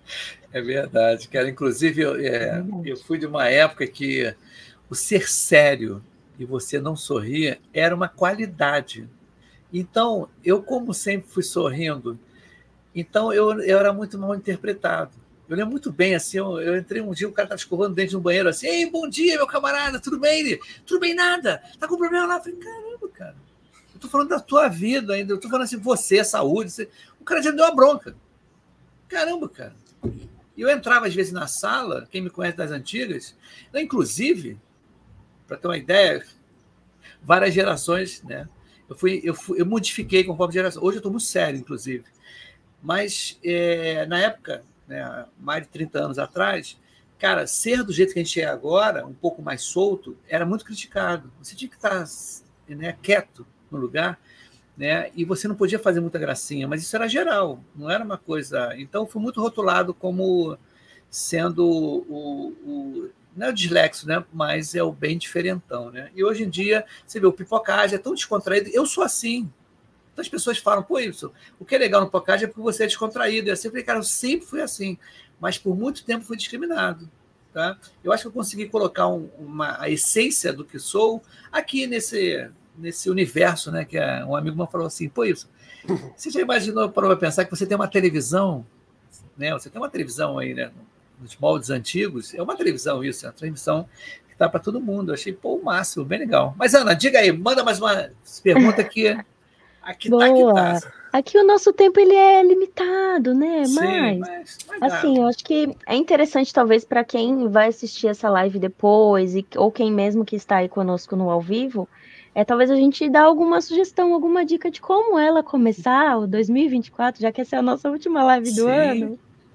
É verdade, cara. Inclusive, eu, é, eu fui de uma época que o ser sério e você não sorrir era uma qualidade. Então, eu, como sempre fui sorrindo, então eu, eu era muito mal interpretado. Eu lembro muito bem, assim, eu, eu entrei um dia, o cara estava escovando o dente no banheiro, assim, ei, bom dia, meu camarada, tudo bem? Ele, tudo bem, nada, tá com problema lá? Eu falei, caramba, cara, eu tô falando da tua vida ainda, eu tô falando assim, você, saúde, você... o cara já me deu uma bronca. Caramba, cara. E eu entrava, às vezes, na sala, quem me conhece das antigas, inclusive, para ter uma ideia, várias gerações, né? Eu, fui, eu, fui, eu modifiquei conforme geração. Hoje eu estou muito sério, inclusive. Mas, é, na época, né, mais de trinta anos atrás, cara, ser do jeito que a gente é agora, um pouco mais solto, era muito criticado. Você tinha que estar, né, quieto no lugar, né? E você não podia fazer muita gracinha, mas isso era geral, não era uma coisa. Então, fui muito rotulado como sendo o, o não é o dislexo, né? Mas é o bem diferentão, né? E hoje em dia, você vê, o Pipocagem é tão descontraído, eu sou assim. Então as pessoas falam, pô, isso, o que é legal no Pipocagem é porque você é descontraído. E assim, eu falei, cara, eu sempre fui assim, mas por muito tempo fui discriminado. Tá? Eu acho que eu consegui colocar um, uma, a essência do que sou aqui nesse, nesse universo, né? Que é, um amigo meu falou assim, pô, isso, você já imaginou, para pensar que você tem uma televisão, né? Você tem uma televisão aí, né? Nos moldes antigos, é uma televisão isso, é uma transmissão que está para todo mundo. Eu achei, pô, o máximo, bem legal. Mas, Ana, diga aí, manda mais uma pergunta que aqui tá, aqui Boa. tá. Aqui o nosso tempo ele é limitado, né? Sim, Mas, mas, mas dá. assim, eu acho que é interessante, talvez, para quem vai assistir essa live depois, e, ou quem mesmo que está aí conosco no ao vivo, é talvez a gente dar alguma sugestão, alguma dica de como ela começar o dois mil e vinte e quatro, já que essa é a nossa última live do Sim. ano,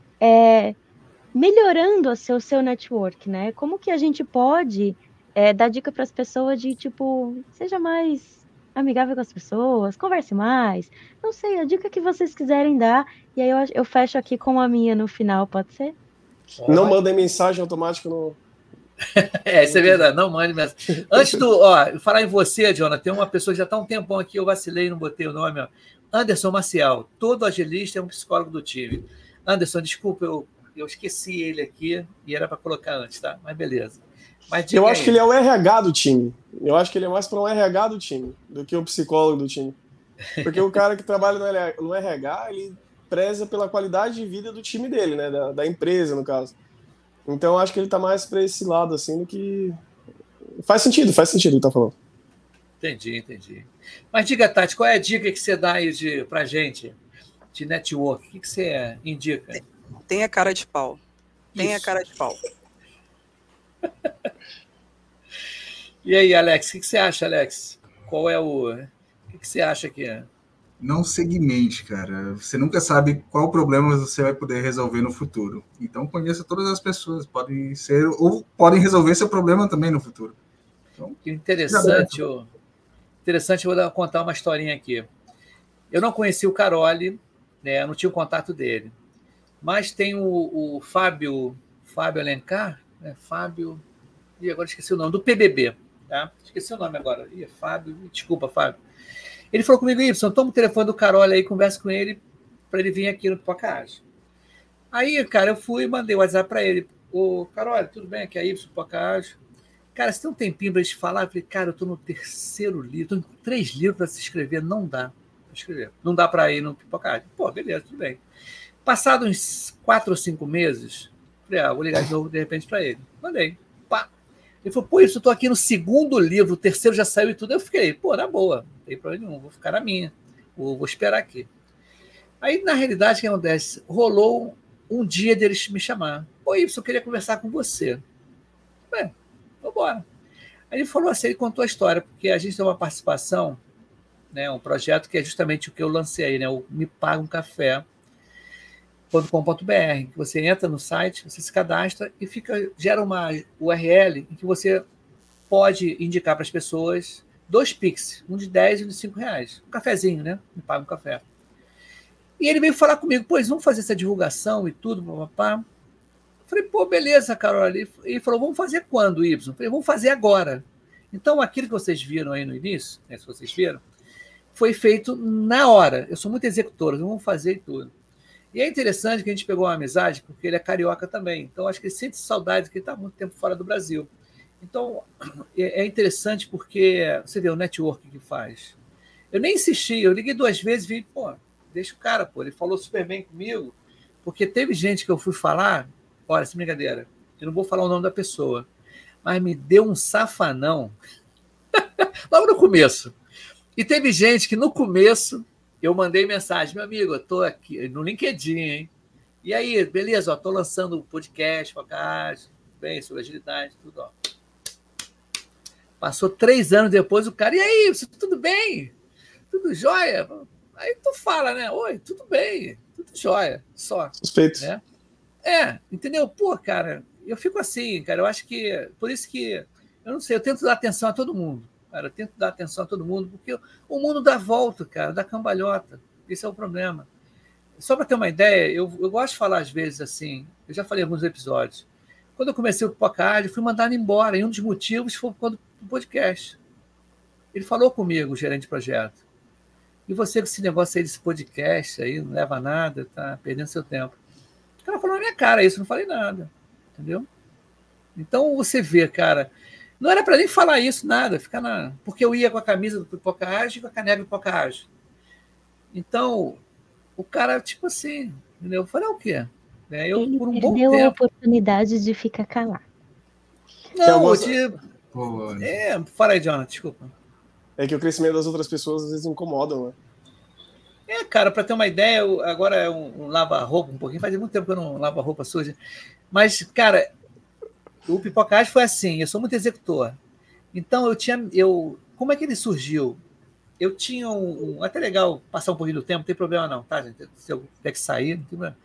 é, melhorando o seu, seu network, né? Como que a gente pode é, dar dica para as pessoas de, tipo, seja mais amigável com as pessoas, converse mais. Não sei, a dica que vocês quiserem dar. E aí eu, eu fecho aqui com a minha no final, pode ser? Não mandem mensagem automática no... É, isso é verdade, não mande mensagem. Antes do, ó, falar em você, Jonathan, tem uma pessoa que já está um tempão aqui, eu vacilei, não botei o nome, ó. Anderson Maciel, todo agilista é um psicólogo do time. Anderson, desculpa, eu, eu esqueci ele aqui e era para colocar antes, tá? Mas beleza. Mas eu acho aí. que ele é o R H do time. Eu acho que ele é mais para um R H do time do que o psicólogo do time. Porque o cara que trabalha no R H, ele preza pela qualidade de vida do time dele, né? Da, da empresa, no caso. Então, eu acho que ele tá mais para esse lado, assim, do que... Faz sentido, faz sentido o que tá falando. Entendi, entendi. Mas diga, Tati, qual é a dica que você dá aí de, pra gente de network? O que, que você indica? Tem a cara de pau. Tem a cara de pau. E aí, Alex, o que, que você acha, Alex? Qual é o... O que, que você acha que é? Não segmente, cara. Você nunca sabe qual problema você vai poder resolver no futuro. Então, conheça todas as pessoas. Podem ser... Ou podem resolver seu problema também no futuro. Então, que interessante, eu, interessante, eu vou dar, contar uma historinha aqui. Eu não conheci o Caroli, né, eu não tinha o contato dele, mas tem o, o Fábio, Fábio Alencar, né, Fábio, e agora esqueci o nome, do P B B, tá? Esqueci o nome agora, Ih, Fábio, desculpa, Fábio. Ele falou comigo, Y, toma o telefone do Caroli aí, conversa com ele, para ele vir aqui no Pipocagem. Aí, cara, eu fui e mandei o WhatsApp para ele, ô, Caroli, tudo bem, aqui é Y, Pipocagem. Cara, se tem um tempinho para a gente falar, eu falei, cara, eu estou no terceiro livro, estou em três livros para se inscrever, não dá para escrever, não dá para ir no Pipocagem. Pô, beleza, tudo bem. Passados uns quatro ou cinco meses, falei, ah, vou ligar de novo de repente para ele. Mandei, pá. Ele falou, pô, isso, eu estou aqui no segundo livro, o terceiro já saiu e tudo. Eu fiquei, pô, na boa, não tem problema nenhum, vou ficar na minha, vou, vou esperar aqui. Aí, na realidade, o que acontece? Rolou um dia deles me chamar. Pô, Y, eu queria conversar com você. Ué, vambora. Aí ele falou assim, ele contou a história, porque a gente tem uma participação, né, um projeto que é justamente o que eu lancei aí, né, o Me Paga um Café ponto com ponto b r, que você entra no site, você se cadastra e fica, gera uma U R L em que você pode indicar para as pessoas dois Pix, um de dez e um de cinco reais. Um cafezinho, né? Me Paga um Café. E ele veio falar comigo, pois vamos fazer essa divulgação e tudo, papapá. Falei, pô, beleza, Carol. Ele falou, vamos fazer quando, Y? Falei, vamos fazer agora. Então, aquilo que vocês viram aí no início, né, se vocês viram, foi feito na hora. Eu sou muito executor, vamos fazer e tudo. E é interessante que a gente pegou uma amizade, porque ele é carioca também. Então, acho que ele sente saudade, porque ele está muito tempo fora do Brasil. Então, é interessante porque você vê o network que faz. Eu nem insisti, eu liguei duas vezes e vi, pô, deixa o cara, pô, ele falou super bem comigo, porque teve gente que eu fui falar, olha, sem brincadeira, eu não vou falar o nome da pessoa, mas me deu um safanão logo no começo. E teve gente que no começo eu mandei mensagem, meu amigo, eu tô aqui no LinkedIn, hein? E aí, beleza, ó, tô lançando um podcast, podcast, bem, sobre agilidade, tudo, ó. Passou três anos depois, o cara, e aí, tudo bem? Tudo jóia? Aí tu fala, né? Oi, tudo bem, tudo jóia, só. Suspeito. Né? É, entendeu? Pô, cara, eu fico assim, cara, eu acho que, por isso que, eu não sei, eu tento dar atenção a todo mundo, cara, eu tento dar atenção a todo mundo, porque o mundo dá volta, cara, dá cambalhota, esse é o problema. Só para ter uma ideia, eu, eu gosto de falar às vezes assim, eu já falei em alguns episódios, quando eu comecei o podcast, eu fui mandado embora, e um dos motivos foi quando o podcast. Ele falou comigo, o gerente de projeto, e você com esse negócio aí desse podcast aí, não leva a nada, tá perdendo seu tempo. O cara falou na minha cara isso, não falei nada, entendeu? Então você vê, cara, não era para nem falar isso, nada, ficar na... porque eu ia com a camisa do Pipocagem e com a caneca do Pipocagem. Então, o cara, tipo assim, entendeu? Eu falei, o quê? É, eu, Ele por um perdeu bom a tempo. oportunidade de ficar calado. Não, algumas... de... Pô, é, fala aí, Jonathan, desculpa. É que o crescimento das outras pessoas às vezes incomodam, né? É, cara, para ter uma ideia, eu, agora é um, um lava-roupa um pouquinho, faz muito tempo que eu não lavo roupa suja. Mas, cara, o Pipocagem foi assim, eu sou muito executor. Então, eu tinha. Eu, como é que ele surgiu? Eu tinha um, um. Até legal passar um pouquinho do tempo, não tem problema não, tá, gente? Se eu tiver que sair, não tem problema.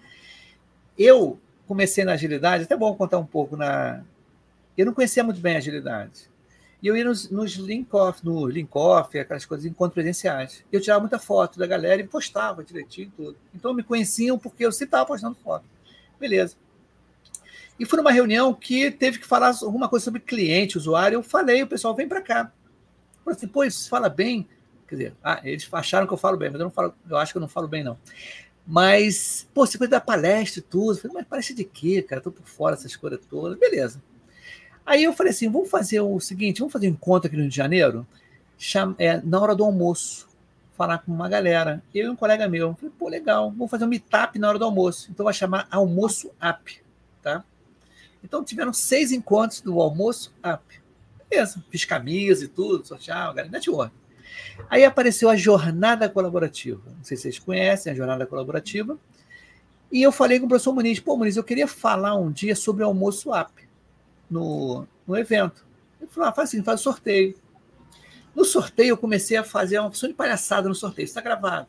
Eu comecei na agilidade, até bom contar um pouco na. Eu não conhecia muito bem a agilidade. E eu ia nos, nos link-off, no link-off, aquelas coisas, encontros presenciais. Eu tirava muita foto da galera e postava direitinho tudo. Então me conheciam porque eu sempre estava postando foto. Beleza. E fui numa reunião que teve que falar alguma coisa sobre cliente, usuário. Eu falei, o pessoal vem para cá. Eu falei assim, pô, isso fala bem. Quer dizer, ah, eles acharam que eu falo bem, mas eu não falo, eu acho que eu não falo bem, não. Mas, pô, você pode dar palestra e tudo. Eu falei, mas palestra de quê, cara? Estou por fora dessas coisas todas. Beleza. Aí eu falei assim, vamos fazer o seguinte, vamos fazer um encontro aqui no Rio de Janeiro, chama, é, na hora do almoço, falar com uma galera. Eu e um colega meu. Eu falei, pô, legal, vamos fazer um meetup na hora do almoço. Então vai chamar Almoço App, tá? Então tiveram seis encontros do Almoço App. Beleza, fiz camisa e tudo, sortear, galera, network. Aí apareceu a Jornada Colaborativa. Não sei se vocês conhecem a Jornada Colaborativa. E eu falei com o professor Muniz, pô, Muniz, eu queria falar um dia sobre o Almoço App no, no evento. Ele falou, ah, faz assim, faz o sorteio. No sorteio, eu comecei a fazer uma opção de palhaçada no sorteio. Isso está gravado.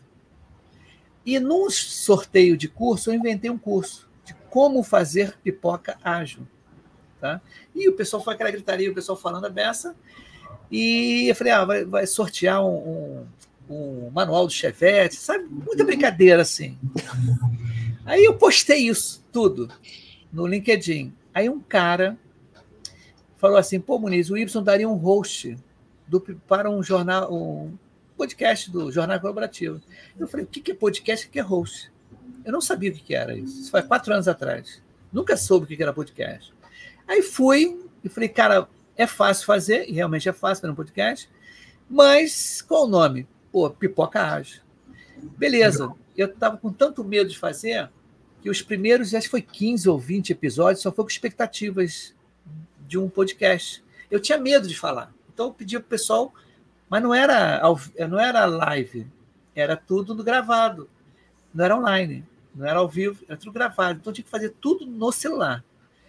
E no sorteio de curso, eu inventei um curso de como fazer pipoca ágil. Tá? E o pessoal foi aquela gritaria, o pessoal falando a beça. E eu falei, ah, vai, vai sortear um, um, um manual do Chevette, sabe? Muita brincadeira, assim. Aí eu postei isso tudo no LinkedIn. Aí um cara falou assim, pô, Muniz, o Y daria um host do, para um jornal, um podcast do Jornal Colaborativo. Eu falei, o que é podcast e o que é host? Eu não sabia o que era isso. Isso foi quatro anos atrás. Nunca soube o que era podcast. Aí fui e falei, cara, é fácil fazer, e realmente é fácil fazer um podcast, mas qual o nome? Pô, Pipoca Ágil. Beleza, eu estava com tanto medo de fazer que os primeiros, acho que foi quinze ou vinte episódios, só foi com expectativas de um podcast. Eu tinha medo de falar, então eu pedi para o pessoal, mas não era, não era live, era tudo no gravado, não era online, não era ao vivo, era tudo gravado, então eu tinha que fazer tudo no celular.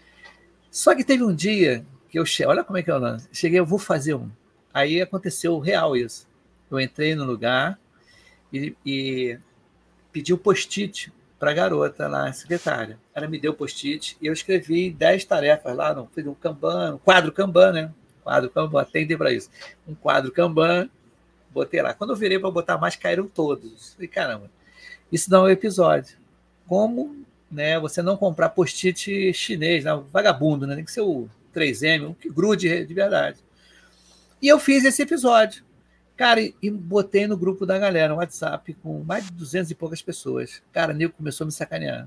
Só que teve um dia que eu cheguei, olha como é que é o lance, cheguei, eu vou fazer um. Aí aconteceu real isso. Eu entrei no lugar e, e pedi o um post-it para a garota lá, a secretária. Ela me deu o post-it e eu escrevi dez tarefas lá, no, fiz um Kanban, um quadro Kanban, né? Quadro Kanban, atendem para isso. Um quadro Kanban, botei lá. Quando eu virei para botar mais, caíram todos. Falei, caramba, isso não é um episódio. Como, né, você não comprar post-it chinês, né, vagabundo, né? Tem que ser o três M, um que grude de verdade. E eu fiz esse episódio. Cara, e, e botei no grupo da galera, no WhatsApp, com mais de duzentas e poucas pessoas. Cara, o nego começou a me sacanear.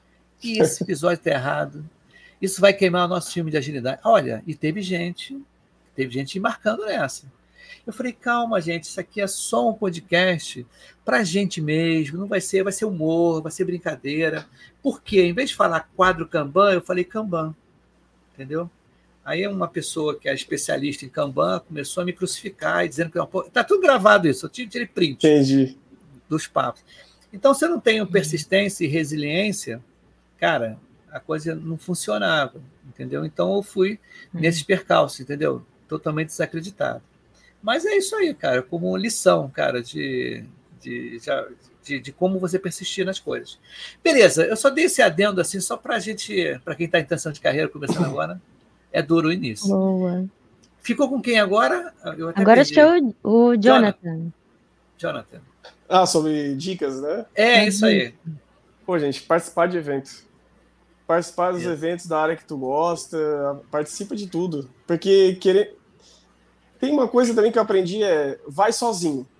E esse episódio tá errado. Isso vai queimar o nosso filme de agilidade. Olha, e teve gente, teve gente marcando nessa. Eu falei, calma, gente, isso aqui é só um podcast pra gente mesmo, não vai ser, vai ser humor, vai ser brincadeira. Por quê? Em vez de falar quadro Kanban, eu falei Kanban. Entendeu? Aí uma pessoa que é especialista em Kanban começou a me crucificar e dizendo que... Está tudo gravado isso, eu tirei print Entendi. dos papos. Então, se eu não tenho persistência e resiliência, cara, a coisa não funcionava, entendeu? Então, eu fui nesses percalços, entendeu? Totalmente desacreditado. Mas é isso aí, cara, como lição, cara, de, de, de, de como você persistir nas coisas. Beleza, eu só dei esse adendo assim, só para a gente, para quem está em intenção de carreira, começando agora, é duro o início. Boa. Ficou com quem agora? Eu até agora perdi. acho que é o, o Jonathan. Jonathan. Ah, sobre dicas, né? É, isso aí. Pô, gente, participar de eventos. Participar dos Isso. eventos da área que tu gosta, participa de tudo. Porque querer... tem uma coisa também que eu aprendi, é vai sozinho.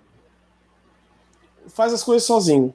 Faz as coisas sozinho.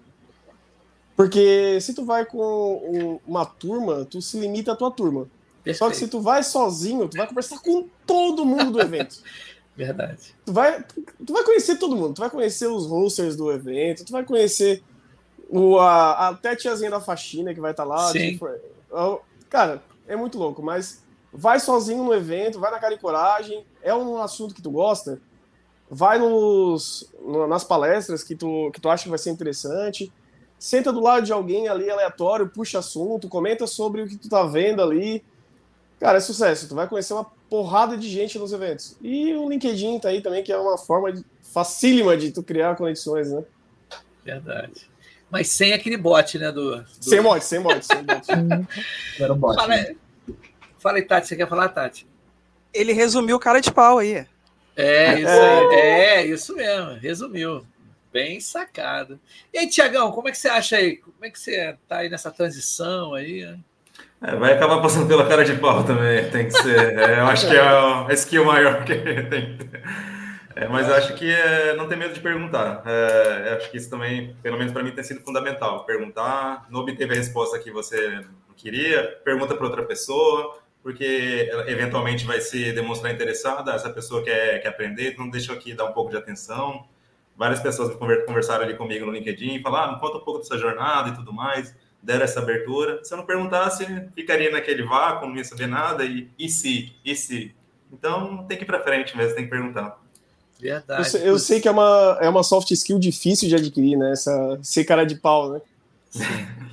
Porque se tu vai com uma turma, tu se limita à tua turma. Perfeito. Só que se tu vai sozinho, tu vai conversar com todo mundo do evento. Verdade. Tu vai, tu vai conhecer todo mundo. Tu vai conhecer os hosters do evento, tu vai conhecer o, a, até a tiazinha da faxina que vai estar lá. Sim. Tipo, cara, é muito louco, mas vai sozinho no evento, vai na cara e coragem. É um assunto que tu gosta, vai nos, nas palestras que tu, que tu acha que vai ser interessante. Senta do lado de alguém ali aleatório, puxa assunto, comenta sobre o que tu tá vendo ali. Cara, é sucesso. Tu vai conhecer uma porrada de gente nos eventos. E o LinkedIn tá aí também, que é uma forma de, facílima de tu criar conexões, né? Verdade. Mas sem aquele bot, né? Do, do... Sem bot, sem bot, sem bot. Era um bot. Fala, aí. Fala aí, Tati. Você quer falar, Tati? Ele resumiu o cara de pau aí. É, isso aí. É, isso mesmo. Resumiu. Bem sacado. E aí, Tiagão, como é que você acha aí? Como é que você tá aí nessa transição aí? É, vai acabar passando pela cara de pau também, tem que ser. É, eu acho que é a skill maior que tem que ter. É, mas eu acho que é, não tem medo de perguntar. É, eu acho que isso também, pelo menos para mim, tem sido fundamental. Perguntar, não obteve a resposta que você queria, pergunta para outra pessoa, porque ela eventualmente vai se demonstrar interessada, essa pessoa quer, quer aprender, então deixa eu aqui dar um pouco de atenção. Várias pessoas conversaram ali comigo no LinkedIn, falaram, ah, me conta um pouco dessa jornada e tudo mais, deram essa abertura. Se eu não perguntasse, ficaria naquele vácuo, não ia saber nada, e, e se, e se? Então, tem que ir para frente mesmo, tem que perguntar. Verdade. Eu, sei, eu sei que é uma, é uma soft skill difícil de adquirir, né? Essa, ser cara de pau, né? Sim.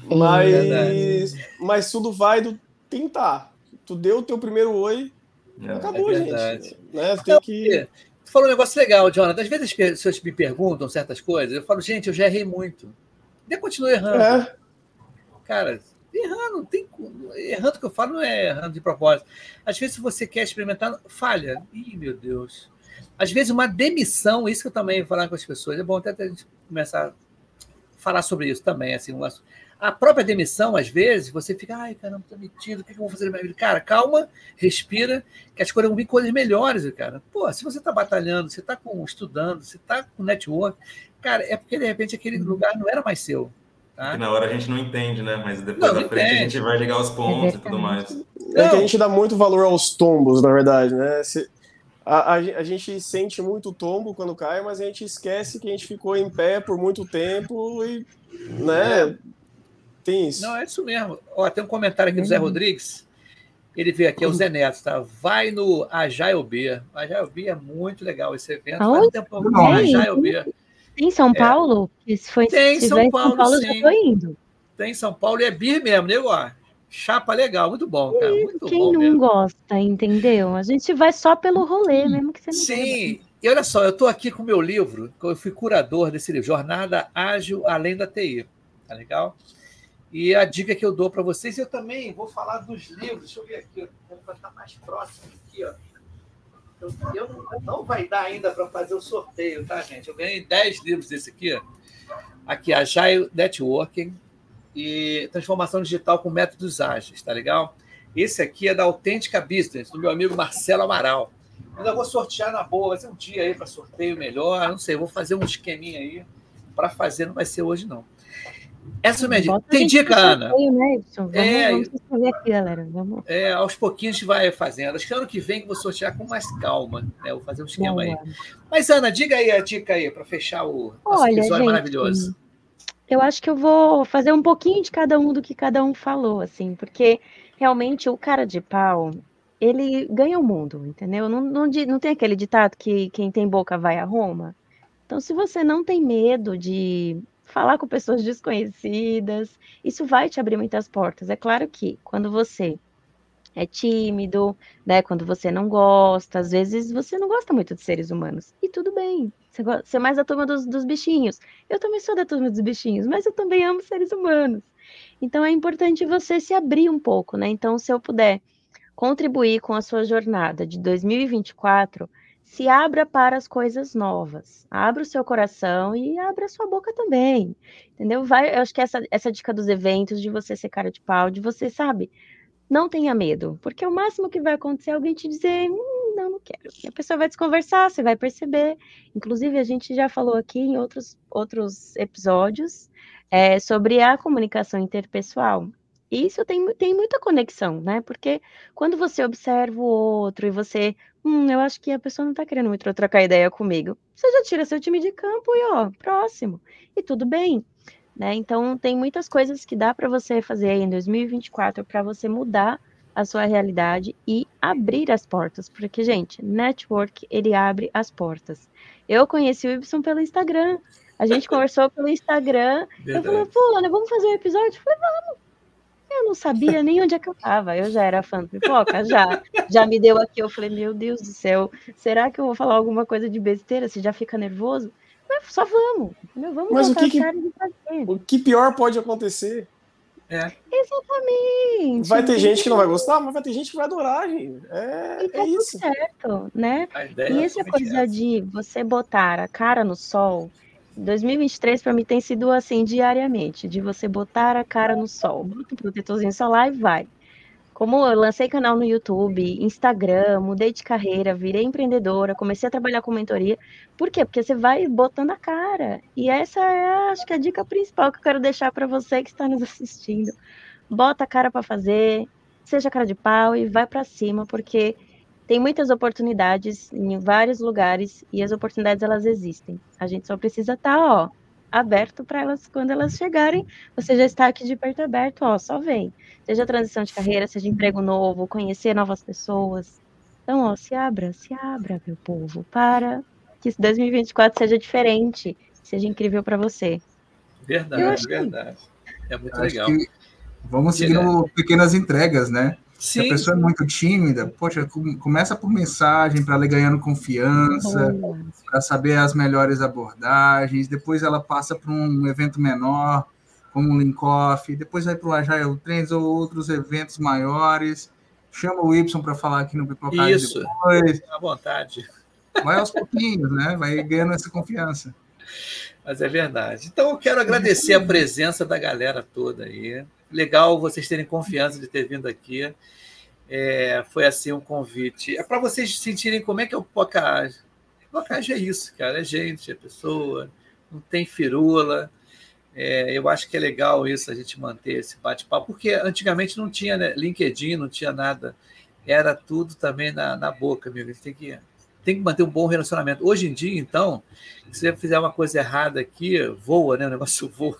Mas, mas tudo vai do tentar. Tu deu o teu primeiro oi, É, acabou, é gente. Né? Tem que... Tu falou um negócio legal, Jonathan. Às vezes as pessoas me perguntam certas coisas, eu falo, gente, eu já errei muito. E eu continuo errando. É. Cara, errando, não tem, errando que eu falo não é errando de propósito. Às vezes, se você quer experimentar, falha. Ih, meu Deus. Às vezes, uma demissão, isso que eu também vou falar com as pessoas, é bom até a gente começar a falar sobre isso também. Assim, a própria demissão, às vezes, você fica, ai, caramba, tô demitido, o que eu vou fazer na minha vida? Cara, calma, respira, que as coisas vão vir coisas melhores, cara. Pô, se você está batalhando, você está estudando, você está com network, cara, é porque, de repente, aquele lugar não era mais seu. Tá? Que na hora a gente não entende, né? Mas depois não, da não frente entende. a gente vai ligar os pontos é e tudo mais. É que a gente dá muito valor aos tombos, na verdade, né? Se, a, a, a gente sente muito tombo quando cai, mas a gente esquece que a gente ficou em pé por muito tempo e, né? É. Tem isso. Não, é isso mesmo. Ó, tem um comentário aqui do Zé Rodrigues. Ele veio aqui, é o Zé Neto, tá? Vai no Agile B. Agile B é muito legal esse evento. Faz um tempo no Agile B. Tem em São Paulo? É. Se for, tem se São tiver Paulo, em São Paulo, sim. eu já tô indo. Tem em São Paulo e é B I R mesmo, nego, ó. Chapa legal, muito bom, cara. Muito Quem bom não mesmo. gosta, entendeu? A gente vai só pelo rolê, mesmo que você não Sim, beba. E olha só, eu estou aqui com o meu livro, eu fui curador desse livro, Jornada Ágil Além da T I. Tá legal? E a dica que eu dou para vocês, eu também vou falar dos livros. Deixa eu ver aqui, para estar mais próximo aqui, ó. Eu, eu não, não vai dar ainda para fazer o sorteio, tá, gente? Eu ganhei dez livros desse aqui, ó. Aqui, Agile Networking e Transformação Digital com Métodos Ágeis, tá legal? Esse aqui é da Autêntica Business, do meu amigo Marcelo Amaral. Ainda vou sortear na boa, vai ser um dia aí para sorteio melhor, não sei, vou fazer um esqueminha aí para fazer, não vai ser hoje, não. Essa é a minha dica. Tem dica, Ana? Sorteio, né, vamos, é, vamos escrever aqui, galera. Vamos. É, aos pouquinhos a gente vai fazendo. Acho que ano que vem eu vou sortear com mais calma, né? Vou fazer um esquema Boa. aí. Mas, Ana, diga aí a dica aí para fechar o nosso Olha, episódio gente, maravilhoso. Eu acho que eu vou fazer um pouquinho de cada um do que cada um falou, assim, porque realmente o cara de pau, ele ganha o mundo, entendeu? Não, não, não tem aquele ditado que quem tem boca vai a Roma? Então, se você não tem medo de falar com pessoas desconhecidas, isso vai te abrir muitas portas. É claro que quando você é tímido, né? Quando você não gosta, às vezes você não gosta muito de seres humanos. E tudo bem. Você, você é mais da turma dos, dos bichinhos. Eu também sou da turma dos bichinhos, mas eu também amo seres humanos. Então é importante você se abrir um pouco, né? Então, se eu puder contribuir com a sua jornada de dois mil e vinte e quatro, se abra para as coisas novas. Abra o seu coração e abra a sua boca também. Entendeu? Vai, eu acho que essa, essa dica dos eventos, de você ser cara de pau, de você, sabe? Não tenha medo, porque o máximo que vai acontecer é alguém te dizer, hum, não, não quero. E a pessoa vai desconversar, você vai perceber. Inclusive, a gente já falou aqui em outros, outros episódios é, sobre a comunicação interpessoal. E isso tem, tem muita conexão, né? Porque quando você observa o outro e você, hum, eu acho que a pessoa não tá querendo muito trocar ideia comigo, você já tira seu time de campo e, ó, próximo. E tudo bem. Né? Então, tem muitas coisas que dá para você fazer aí em dois mil e vinte e quatro para você mudar a sua realidade e abrir as portas, porque, gente, network, ele abre as portas. Eu conheci o Ibson pelo Instagram, a gente conversou pelo Instagram, Verdade. Eu falei, pô, Ana, vamos fazer um episódio? Eu falei, vamos. Eu não sabia nem onde é que eu tava, eu já era fã do Pipoca, já, já me deu aqui, eu falei, meu Deus do céu, será que eu vou falar alguma coisa de besteira, você já fica nervoso? Só vamos, entendeu? Vamos Mas o que, que cara de fazer. o que pior pode acontecer? É. Exatamente. Vai ter gente que não vai gostar, mas vai ter gente que vai adorar, gente. É, E tá é tudo isso. certo, né? A ideia E é essa exatamente coisa essa. de você botar a cara no sol, dois mil e vinte e três para mim tem sido assim diariamente, de você botar a cara no sol, bota um protetorzinho solar e vai. Como eu lancei canal no YouTube, Instagram, mudei de carreira, virei empreendedora, comecei a trabalhar com mentoria. Por quê? Porque você vai botando a cara. E essa é, acho que a dica principal que eu quero deixar para você que está nos assistindo. Bota a cara para fazer, seja cara de pau e vai para cima, porque tem muitas oportunidades em vários lugares e as oportunidades elas existem. A gente só precisa estar, ó, aberto para elas quando elas chegarem. Você já está aqui de peito aberto, ó, só vem. Seja transição de carreira, seja emprego novo, conhecer novas pessoas. Então, ó, se abra, se abra, meu povo, para que dois mil e vinte e quatro seja diferente, seja incrível para você. Eu Verdade, acho que verdade. É muito Acho legal. que vamos Diga. seguindo pequenas entregas, né? Se a Sim, pessoa é muito tímida, poxa, com- começa por mensagem para ela ir ganhando confiança, boa. para saber as melhores abordagens. Depois ela passa para um evento menor, como um Link-Off. Depois vai para o Agile Trends ou outros eventos maiores. Chama o Y para falar aqui no Pipocagem isso. depois. À vontade. Vai aos pouquinhos, né? Vai ganhando essa confiança. Mas é verdade. Então, eu quero agradecer a presença da galera toda aí. Legal vocês terem confiança de ter vindo aqui. É, foi assim um convite. É para vocês sentirem como é que é o Pipocagem. Pipocagem é isso, cara. É gente, é pessoa, não tem firula. É, eu acho que é legal isso, a gente manter esse bate-papo, porque antigamente não tinha, né, LinkedIn, não tinha nada. Era tudo também na, na boca, amigo. A gente tem que, tem que manter um bom relacionamento. Hoje em dia, então, se você fizer uma coisa errada aqui, voa, né? O negócio voa.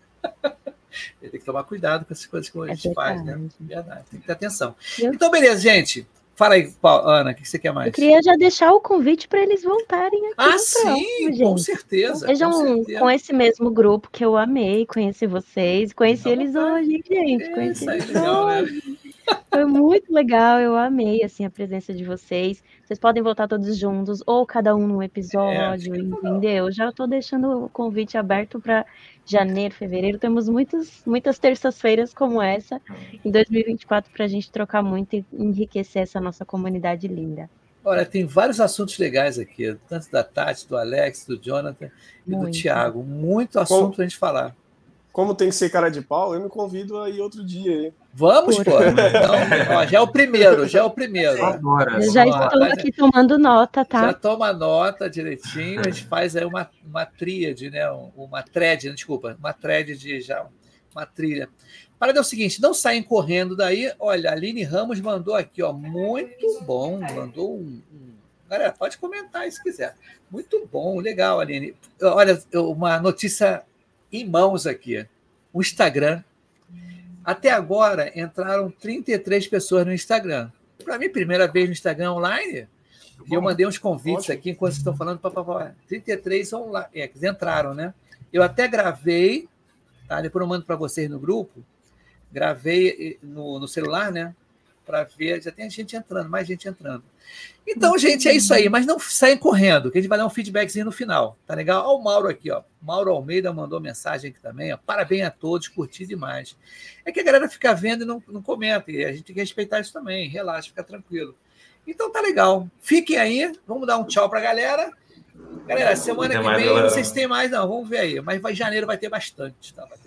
Tem que tomar cuidado com essas coisas que a gente É faz, né? verdade. Verdade, tem que ter atenção. Eu- Então, beleza, gente. Fala aí, Paulo, Ana, o que você quer mais? Eu queria já deixar o convite para eles voltarem aqui Ah, no sim, próximo, com gente. certeza. Sejam com certeza. com esse mesmo grupo que eu amei conhecer vocês. Conheci À eles vontade. hoje, hein, gente. Conheci Isso aí, eles legal, né? hoje. Foi muito legal, eu amei assim a presença de vocês. Vocês podem voltar todos juntos ou cada um num episódio, É, entendeu? Já estou deixando o convite aberto para janeiro, fevereiro. Temos muitas, muitas terças-feiras como essa em dois mil e vinte e quatro para a gente trocar muito e enriquecer essa nossa comunidade linda. Olha, tem vários assuntos legais aqui, tanto da Tati, do Alex, do Jonathan e do Muito. Thiago. Muito assunto para a gente falar. Como tem que ser cara de pau, eu me convido aí outro dia, hein? Vamos, Por pô. Então, ó, já é o primeiro, já é o primeiro. Só bora. Eu já Ó, estou rapaz, aqui tomando nota, Já tá? toma nota direitinho, a gente faz aí uma, uma tríade, né? Uma thread, desculpa, uma thread de já, uma trilha. Parada é o seguinte, não saem correndo daí. Olha, a Aline Ramos mandou aqui, ó, muito bom, mandou um, um... Galera, pode comentar se quiser. Muito bom, legal, Aline. Olha, uma notícia em mãos aqui. O Instagram. Até agora entraram trinta e três pessoas no Instagram. Para mim, primeira vez no Instagram online. E eu mandei uns convites Ótimo. aqui enquanto vocês estão falando. Pá, pá, pá. trinta e três online, é, que entraram, né? Eu até gravei, tá? Depois eu mando para vocês no grupo. Gravei no, no celular, né? Para ver, já tem gente entrando, mais gente entrando. Então, gente, é isso aí. Mas não saem correndo, que a gente vai dar um feedbackzinho no final. Tá legal? Olha o Mauro aqui, ó. Mauro Almeida mandou mensagem aqui também, ó. Parabéns a todos, curti demais. É que a galera fica vendo e não, não comenta. E a gente tem que respeitar isso também. Relaxa, fica tranquilo. Então tá legal. Fiquem aí. Vamos dar um tchau pra galera. Galera, semana Até que mais, vem, galera. não sei se tem mais, não. Vamos ver aí. Mas vai, janeiro vai ter bastante, tá? Vai ter